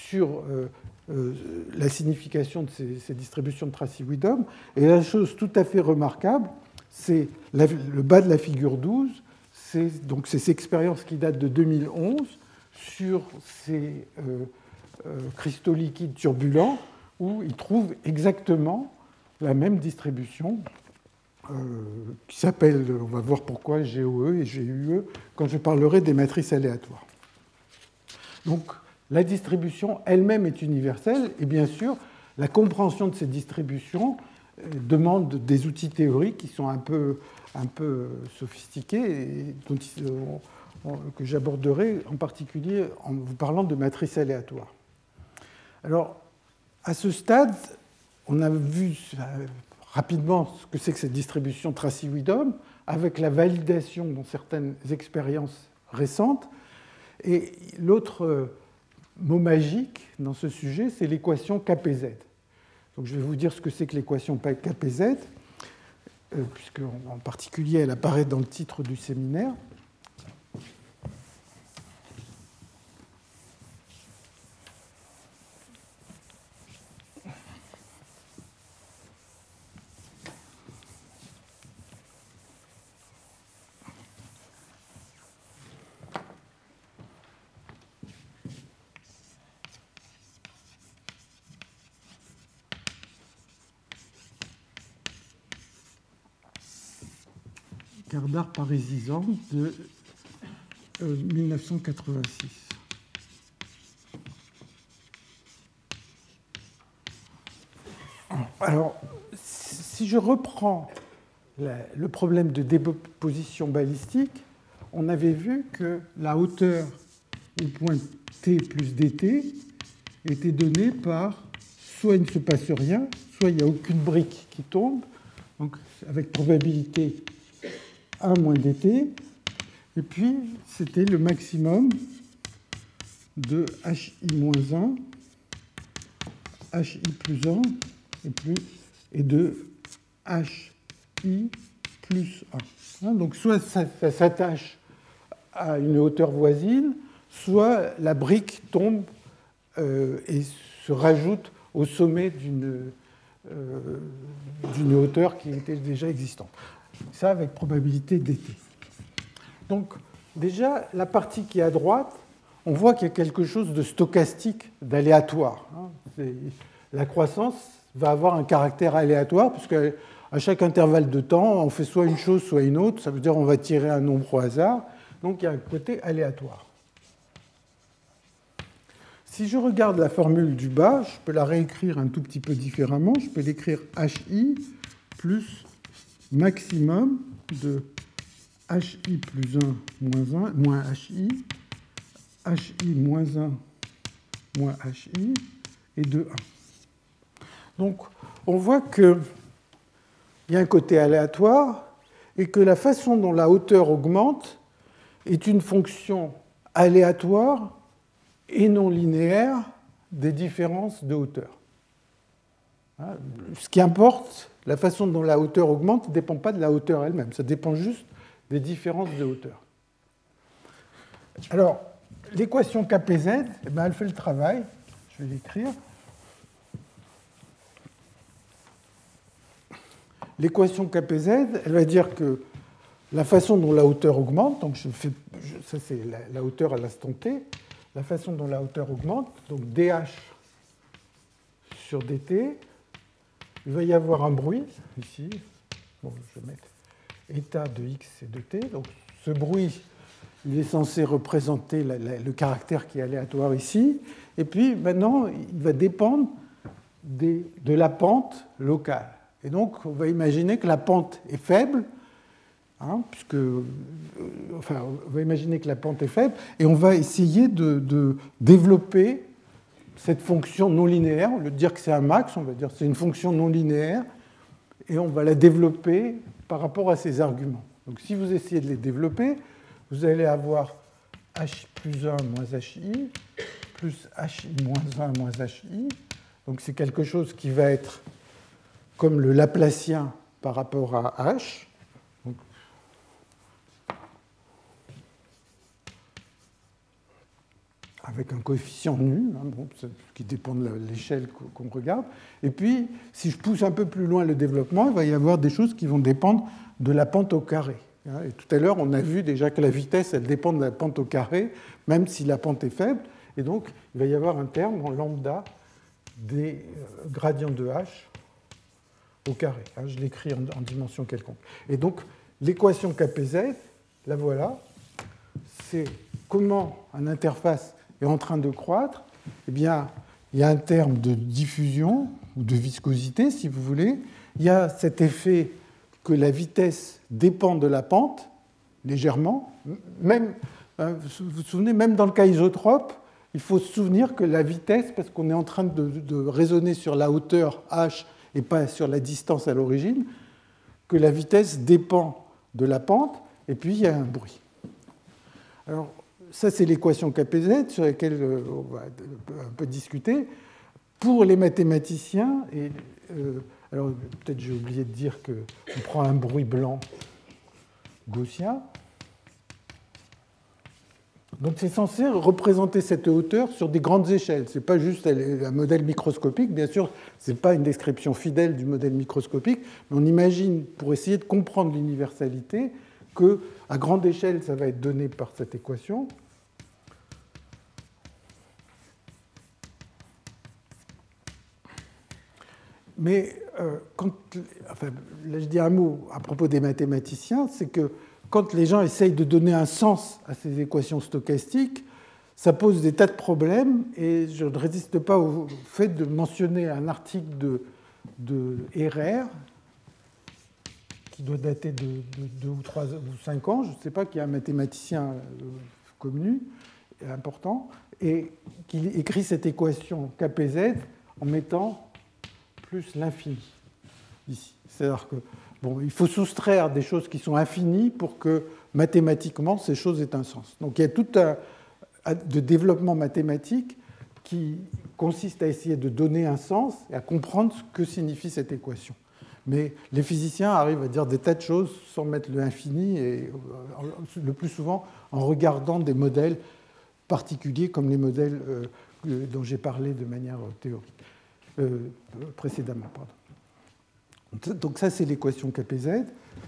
Speaker 1: sur la signification de ces distributions de Tracy-Widom. Et la chose tout à fait remarquable, c'est le bas de la figure 12, c'est ces expériences qui datent de 2011 sur ces cristaux liquides turbulents, où ils trouvent exactement la même distribution qui s'appelle, on va voir pourquoi, GOE et GUE, quand je parlerai des matrices aléatoires. Donc, la distribution elle-même est universelle, et bien sûr, la compréhension de ces distributions demande des outils théoriques qui sont un peu sophistiqués, et que j'aborderai en particulier en vous parlant de matrices aléatoires. Alors, à ce stade, on a vu rapidement ce que c'est que cette distribution Tracy-Widom, avec la validation dans certaines expériences récentes. Et l'autre mot magique dans ce sujet, c'est l'équation KPZ. Donc, je vais vous dire ce que c'est que l'équation KPZ, puisque en particulier elle apparaît dans le titre du séminaire. Cardar Parisizan de 1986. Alors, si je reprends le problème de déposition balistique, on avait vu que la hauteur au point t plus dt était donnée par soit il ne se passe rien, soit il n'y a aucune brique qui tombe, donc avec probabilité 1 moins dt, et puis c'était le maximum de hi moins 1, hi plus 1, et de hi plus 1. Donc soit ça s'attache à une hauteur voisine, soit la brique tombe et se rajoute au sommet d'une hauteur qui était déjà existante. Ça avec probabilité dt. Donc déjà, la partie qui est à droite, on voit qu'il y a quelque chose de stochastique, d'aléatoire. La croissance va avoir un caractère aléatoire, puisque à chaque intervalle de temps, on fait soit une chose, soit une autre. Ça veut dire qu'on va tirer un nombre au hasard. Donc il y a un côté aléatoire. Si je regarde la formule du bas, je peux la réécrire un tout petit peu différemment. Je peux l'écrire hi plus maximum de hi plus 1 moins hi moins 1 moins hi et de 1. Donc, on voit qu'il y a un côté aléatoire et que la façon dont la hauteur augmente est une fonction aléatoire et non linéaire des différences de hauteur. Ce qui importe, la façon dont la hauteur augmente ne dépend pas de la hauteur elle-même, ça dépend juste des différences de hauteur. Alors, l'équation KPZ, elle fait le travail, je vais l'écrire. L'équation KPZ, elle va dire que la façon dont la hauteur augmente, donc ça c'est la hauteur à l'instant t, la façon dont la hauteur augmente, donc dH sur dt, il va y avoir un bruit, ici, bon, je vais mettre état de x et de t, donc ce bruit, il est censé représenter le caractère qui est aléatoire ici, et puis maintenant, il va dépendre de la pente locale. Et donc, on va imaginer que la pente est faible, on va imaginer que la pente est faible, et on va essayer de développer cette fonction non linéaire. Au lieu de dire que c'est un max, on va dire que c'est une fonction non linéaire, et on va la développer par rapport à ces arguments. Donc si vous essayez de les développer, vous allez avoir hi plus 1 moins hi, plus hi moins 1 moins hi. Donc c'est quelque chose qui va être comme le Laplacien par rapport à h. Donc, avec un coefficient nu, qui dépend de l'échelle qu'on regarde. Et puis, si je pousse un peu plus loin le développement, il va y avoir des choses qui vont dépendre de la pente au carré. Et tout à l'heure, on a vu déjà que la vitesse, elle dépend de la pente au carré, même si la pente est faible. Et donc, il va y avoir un terme en lambda des gradients de h au carré. Je l'écris en dimension quelconque. Et donc, l'équation KPZ, la voilà, c'est comment une interface est en train de croître. Eh bien, il y a un terme de diffusion ou de viscosité, si vous voulez. Il y a cet effet que la vitesse dépend de la pente, légèrement. Même, vous vous souvenez, même dans le cas isotrope, il faut se souvenir que la vitesse, parce qu'on est en train de raisonner sur la hauteur h et pas sur la distance à l'origine, que la vitesse dépend de la pente, et puis il y a un bruit. Alors, ça, c'est l'équation KPZ sur laquelle on va un peu discuter. Pour les mathématiciens, alors peut-être j'ai oublié de dire qu'on prend un bruit blanc gaussien. Donc c'est censé représenter cette hauteur sur des grandes échelles. Ce n'est pas juste un modèle microscopique. Bien sûr, ce n'est pas une description fidèle du modèle microscopique, mais on imagine, pour essayer de comprendre l'universalité, qu'à grande échelle, ça va être donné par cette équation. Mais là je dis un mot à propos des mathématiciens, c'est que quand les gens essayent de donner un sens à ces équations stochastiques, ça pose des tas de problèmes, et je ne résiste pas au fait de mentionner un article de RR, qui doit dater de 2 ou 3 ou 5 ans, je ne sais pas, qui est un mathématicien connu, important, et qui écrit cette équation KPZ en mettant plus l'infini ici. C'est-à-dire que il faut soustraire des choses qui sont infinies pour que mathématiquement ces choses aient un sens. Donc il y a tout un de développement mathématique qui consiste à essayer de donner un sens et à comprendre ce que signifie cette équation. Mais les physiciens arrivent à dire des tas de choses sans mettre le infini, et le plus souvent en regardant des modèles particuliers comme les modèles dont j'ai parlé de manière théorique précédemment. Pardon. Donc ça, c'est l'équation KPZ.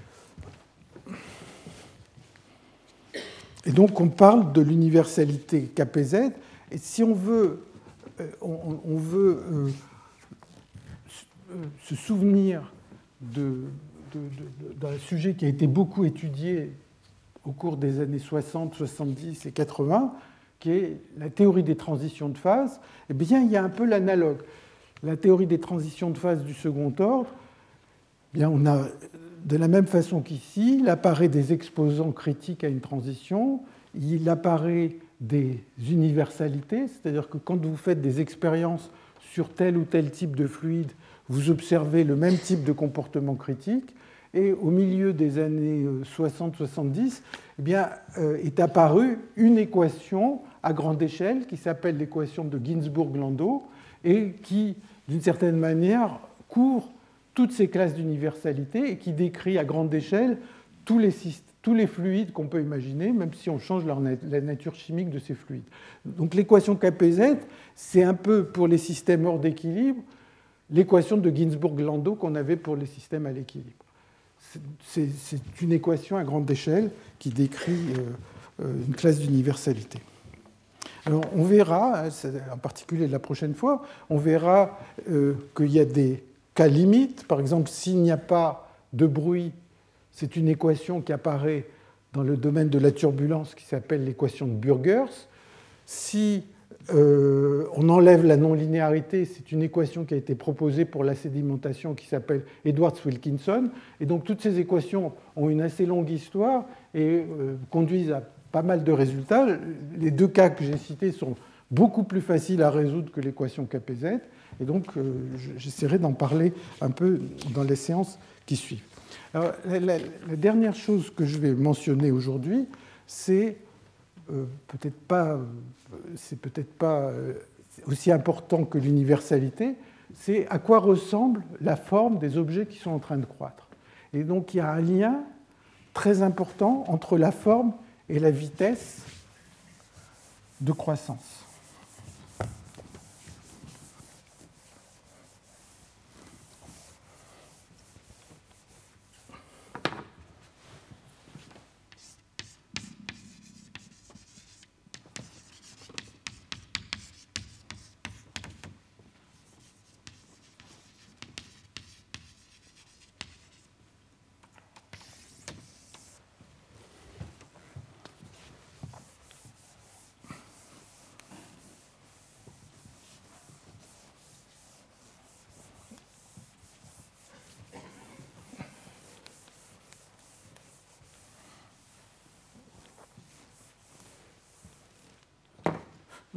Speaker 1: Et donc on parle de l'universalité KPZ. Et si on veut, se souvenir d'un sujet qui a été beaucoup étudié au cours des années 60, 70 et 80, qui est la théorie des transitions de phase, eh bien, il y a un peu l'analogue. La théorie des transitions de phase du second ordre, eh bien, on a, de la même façon qu'ici, il apparaît des exposants critiques à une transition, il apparaît des universalités, c'est-à-dire que quand vous faites des expériences sur tel ou tel type de fluide, vous observez le même type de comportement critique, et au milieu des années 60-70, eh bien, est apparue une équation à grande échelle qui s'appelle l'équation de Ginzburg-Landau et qui, d'une certaine manière, couvre toutes ces classes d'universalité et qui décrit à grande échelle tous les fluides qu'on peut imaginer, même si on change la nature chimique de ces fluides. Donc l'équation KPZ, c'est un peu pour les systèmes hors d'équilibre l'équation de Ginzburg-Landau qu'on avait pour les systèmes à l'équilibre. C'est une équation à grande échelle qui décrit une classe d'universalité. Alors on verra, en particulier la prochaine fois, on verra qu'il y a des cas limites. Par exemple, s'il n'y a pas de bruit, c'est une équation qui apparaît dans le domaine de la turbulence qui s'appelle l'équation de Burgers. Si on enlève la non-linéarité, c'est une équation qui a été proposée pour la sédimentation qui s'appelle Edwards-Wilkinson. Et donc toutes ces équations ont une assez longue histoire et conduisent à pas mal de résultats. Les deux cas que j'ai cités sont beaucoup plus faciles à résoudre que l'équation KPZ. Et donc j'essaierai d'en parler un peu dans les séances qui suivent. Alors, la dernière chose que je vais mentionner aujourd'hui, c'est peut-être pas aussi important que l'universalité, c'est à quoi ressemble la forme des objets qui sont en train de croître. Et donc il y a un lien très important entre la forme et la vitesse de croissance.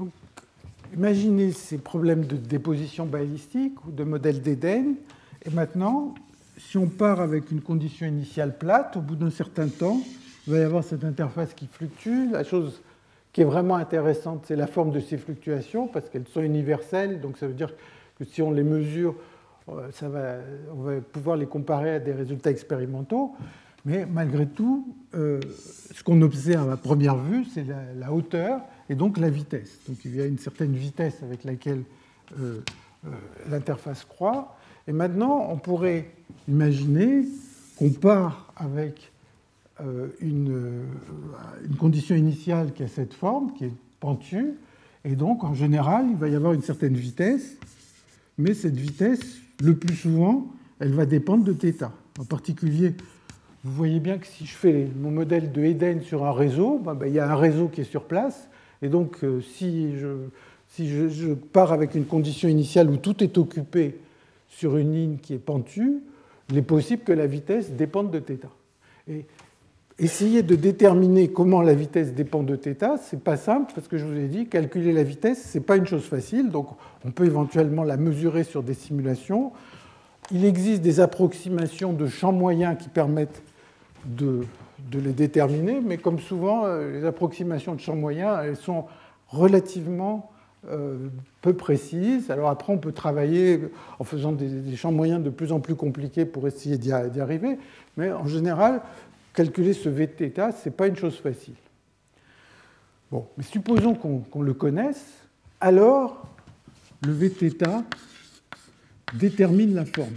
Speaker 1: Donc, imaginez ces problèmes de déposition balistique ou de modèle d'Eden. Et maintenant, si on part avec une condition initiale plate, au bout d'un certain temps, il va y avoir cette interface qui fluctue. La chose qui est vraiment intéressante, c'est la forme de ces fluctuations, parce qu'elles sont universelles. Donc ça veut dire que si on les mesure, on va pouvoir les comparer à des résultats expérimentaux. Mais malgré tout, ce qu'on observe à première vue, c'est la hauteur et donc la vitesse. Donc il y a une certaine vitesse avec laquelle l'interface croît. Et maintenant, on pourrait imaginer qu'on part avec une condition initiale qui a cette forme, qui est pentue, et donc en général, il va y avoir une certaine vitesse, mais cette vitesse, le plus souvent, elle va dépendre de θ. En particulier, vous voyez bien que si je fais mon modèle de Eden sur un réseau, il y a un réseau qui est sur place, et donc si je pars avec une condition initiale où tout est occupé sur une ligne qui est pentue, il est possible que la vitesse dépende de θ. Et essayer de déterminer comment la vitesse dépend de θ, ce n'est pas simple, parce que je vous ai dit, calculer la vitesse, ce n'est pas une chose facile, donc on peut éventuellement la mesurer sur des simulations. Il existe des approximations de champs moyens qui permettent de les déterminer, mais comme souvent, les approximations de champs moyens, elles sont relativement peu précises. Alors après, on peut travailler en faisant des champs moyens de plus en plus compliqués pour essayer d'y arriver, mais en général, calculer ce Vθ, ce n'est pas une chose facile. Bon, mais supposons qu'on le connaisse, alors le Vθ détermine la forme.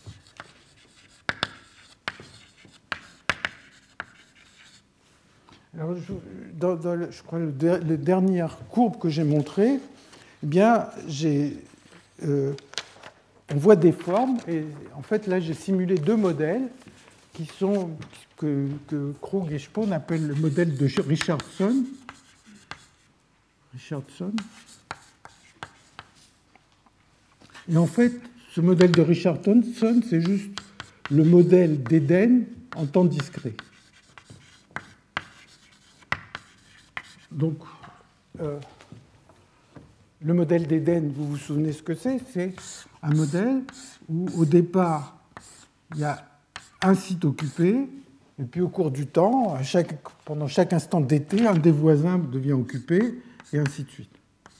Speaker 1: Alors, je crois la dernière courbe que j'ai montrée, eh bien, on voit des formes, et en fait, là, j'ai simulé deux modèles qui sont que Krug et Spohn appellent le modèle de Richardson. Et en fait, ce modèle de Richardson, c'est juste le modèle d'Eden en temps discret. Donc, le modèle d'Eden, vous vous souvenez ce que c'est? C'est un modèle où, au départ, il y a un site occupé, et puis au cours du temps, pendant chaque instant d'été, un des voisins devient occupé, et ainsi de suite.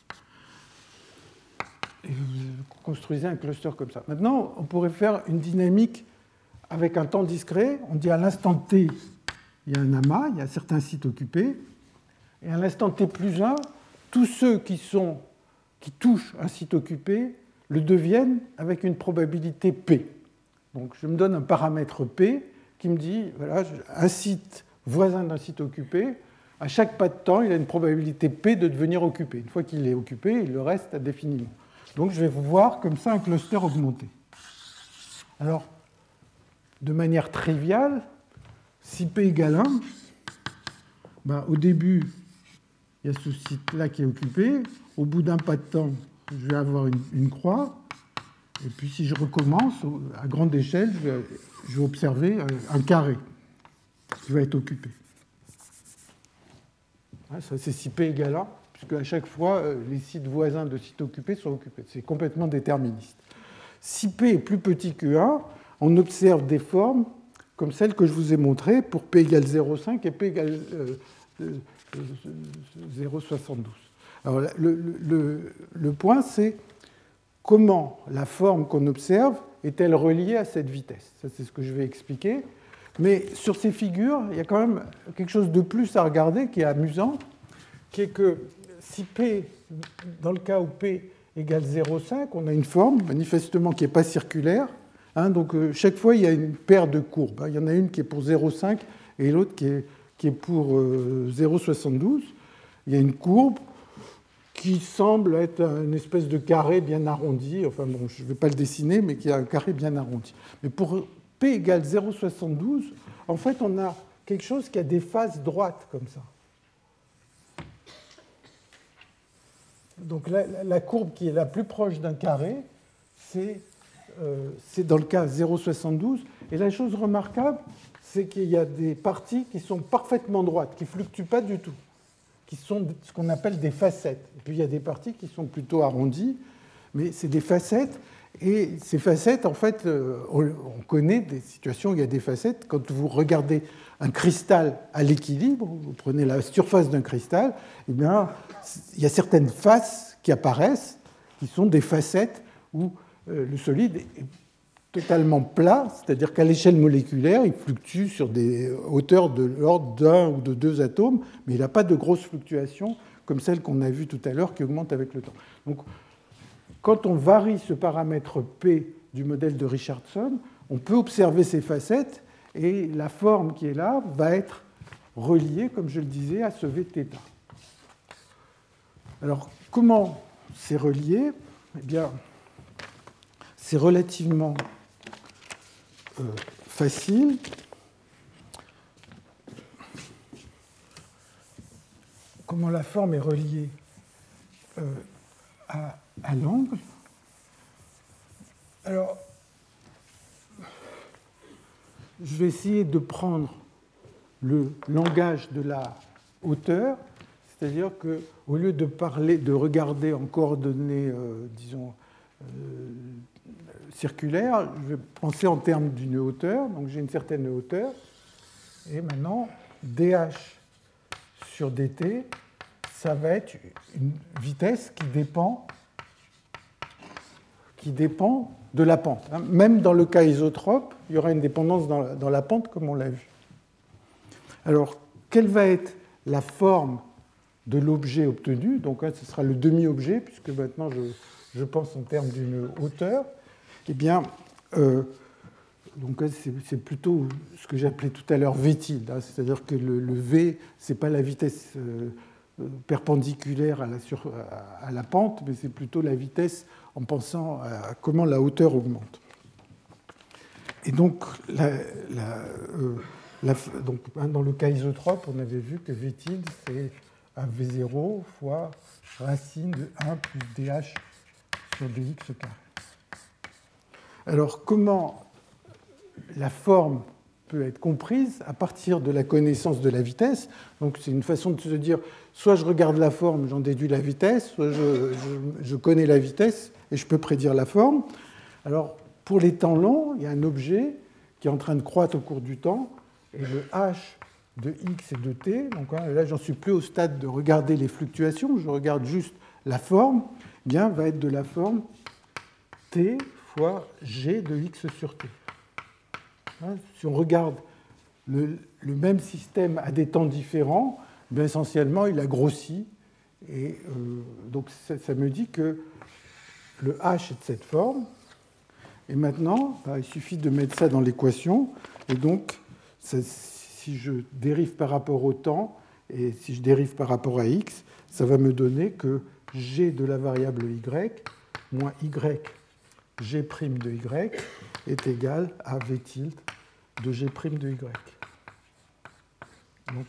Speaker 1: Et vous construisez un cluster comme ça. Maintenant, on pourrait faire une dynamique avec un temps discret. On dit à l'instant t, il y a un amas, il y a certains sites occupés, et à l'instant t plus 1, tous ceux qui touchent un site occupé le deviennent avec une probabilité p. Donc je me donne un paramètre p qui me dit, voilà, un site voisin d'un site occupé, à chaque pas de temps, il a une probabilité p de devenir occupé. Une fois qu'il est occupé, il le reste indéfiniment. Donc je vais voir comme ça un cluster augmenté. Alors, de manière triviale, si p égale 1, au début, il y a ce site-là qui est occupé. Au bout d'un pas de temps, je vais avoir une croix. Et puis si je recommence, à grande échelle, je vais observer un carré qui va être occupé. Ça, c'est si p égale 1, puisque à chaque fois, les sites voisins de sites occupés sont occupés. C'est complètement déterministe. Si p est plus petit que 1, on observe des formes comme celles que je vous ai montrées pour p égale 0,5 et p égale 0,72. Alors, le point, c'est comment la forme qu'on observe est-elle reliée à cette vitesse. Ça, c'est ce que je vais expliquer. Mais sur ces figures, il y a quand même quelque chose de plus à regarder qui est amusant, qui est que si P, dans le cas où P égale 0,5, on a une forme, manifestement, qui n'est pas circulaire. Donc, chaque fois, il y a une paire de courbes. Il y en a une qui est pour 0,5 et l'autre qui est pour 0,72. Il y a une courbe qui semble être une espèce de carré bien arrondi. Enfin, bon, je ne vais pas le dessiner, mais qui a un carré bien arrondi. Mais pour P égale 0,72, en fait, on a quelque chose qui a des faces droites comme ça. Donc la courbe qui est la plus proche d'un carré, c'est dans le cas 0,72. Et la chose remarquable, c'est qu'il y a des parties qui sont parfaitement droites, qui ne fluctuent pas du tout. qui sont ce qu'on appelle des facettes. Et puis il y a des parties qui sont plutôt arrondies, mais c'est des facettes. Et ces facettes, en fait, on connaît des situations où il y a des facettes. Quand vous regardez un cristal à l'équilibre, vous prenez la surface d'un cristal, eh bien, il y a certaines faces qui apparaissent, qui sont des facettes où le solide est totalement plat, c'est-à-dire qu'à l'échelle moléculaire, il fluctue sur des hauteurs de l'ordre d'un ou de deux atomes, mais il n'a pas de grosses fluctuations comme celles qu'on a vues tout à l'heure qui augmentent avec le temps. Donc, quand on varie ce paramètre P du modèle de Richardson, on peut observer ces facettes et la forme qui est là va être reliée, comme je le disais, à ce Vθ. Alors, comment c'est relié? Eh bien, c'est relativement facile. Comment la forme est reliée à l'angle. Alors, je vais essayer de prendre le langage de la hauteur, c'est-à-dire qu'au lieu de regarder en coordonnées, disons, circulaires, je vais penser en termes d'une hauteur. Donc j'ai une certaine hauteur. Et maintenant, dH sur dt, ça va être une vitesse qui dépend de la pente. Même dans le cas isotrope, il y aura une dépendance dans la pente, comme on l'a vu. Alors, quelle va être la forme de l'objet obtenu? Donc, ce sera le demi-objet, puisque maintenant, je pense en termes d'une hauteur. Eh bien, donc c'est plutôt ce que j'appelais tout à l'heure v tilde, c'est-à-dire que le v, ce n'est pas la vitesse perpendiculaire à la pente, mais c'est plutôt la vitesse en pensant à comment la hauteur augmente. Et donc, donc dans le cas isotrope, on avait vu que v tilde, c'est un v0 fois racine de 1 plus dh sur dx carré. Alors, comment la forme peut être comprise à partir de la connaissance de la vitesse? Donc, c'est une façon de se dire, soit je regarde la forme, j'en déduis la vitesse, soit je connais la vitesse et je peux prédire la forme. Alors, pour les temps longs, il y a un objet qui est en train de croître au cours du temps, et le h de x et de t, donc là, j'en suis plus au stade de regarder les fluctuations, je regarde juste la forme, bien, va être de la forme t fois g de x sur t. Si on regarde le même système à des temps différents, bien essentiellement, il a grossi. Et donc, ça me dit que le h est de cette forme. Et maintenant, il suffit de mettre ça dans l'équation. Et donc, si je dérive par rapport au temps et si je dérive par rapport à x, ça va me donner que g de la variable y moins y g' de y est égal à v tilde de g' de y. Donc,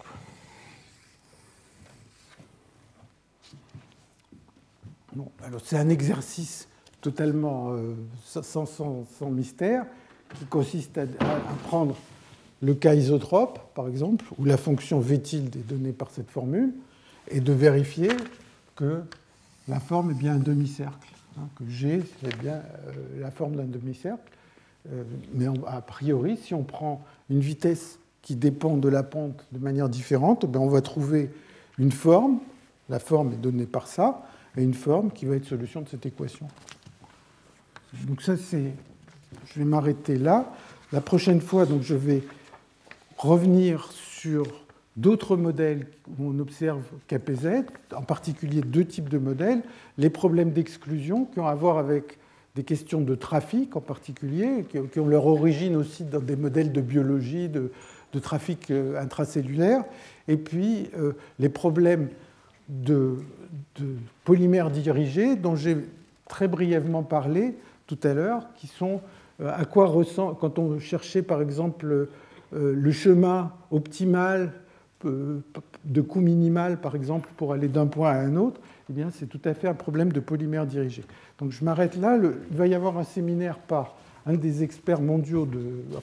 Speaker 1: bon, alors c'est un exercice totalement sans mystère qui consiste à prendre le cas isotrope, par exemple, où la fonction v tilde est donnée par cette formule, et de vérifier que la forme est bien un demi-cercle, que G c'est bien la forme d'un demi-cercle. Mais a priori, si on prend une vitesse qui dépend de la pente de manière différente, on va trouver une forme, la forme est donnée par ça, et une forme qui va être solution de cette équation. Donc ça, je vais m'arrêter là. La prochaine fois, donc, je vais revenir sur d'autres modèles où on observe KPZ, en particulier deux types de modèles, les problèmes d'exclusion qui ont à voir avec des questions de trafic en particulier, qui ont leur origine aussi dans des modèles de biologie, de trafic intracellulaire, et puis les problèmes de polymères dirigés dont j'ai très brièvement parlé tout à l'heure, qui sont à quoi ressemble, quand on cherchait par exemple le chemin optimal de coût minimal, par exemple, pour aller d'un point à un autre, eh bien, c'est tout à fait un problème de polymère dirigé. Donc je m'arrête là. Il va y avoir un séminaire par un des experts mondiaux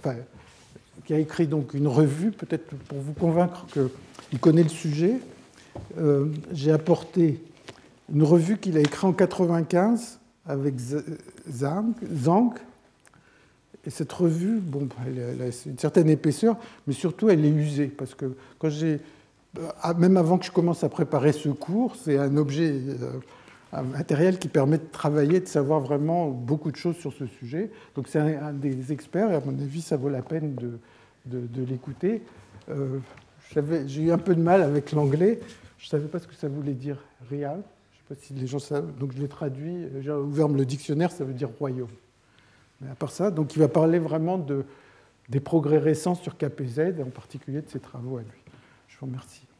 Speaker 1: qui a écrit donc une revue, peut-être pour vous convaincre qu'il connaît le sujet. j'ai apporté une revue qu'il a écrite en 1995 avec Zhang. Et cette revue, bon, elle a une certaine épaisseur, mais surtout elle est usée, parce que quand même avant que je commence à préparer ce cours, c'est un objet, un matériel qui permet de travailler, de savoir vraiment beaucoup de choses sur ce sujet. Donc c'est un des experts, et à mon avis, ça vaut la peine de l'écouter. J'ai eu un peu de mal avec l'anglais, je ne savais pas ce que ça voulait dire real, je ne sais pas si les gens savent, donc je l'ai traduit, j'ai ouvert le dictionnaire, ça veut dire royaume. Mais à part ça, donc il va parler vraiment des progrès récents sur KPZ, et en particulier de ses travaux à lui. Je vous remercie.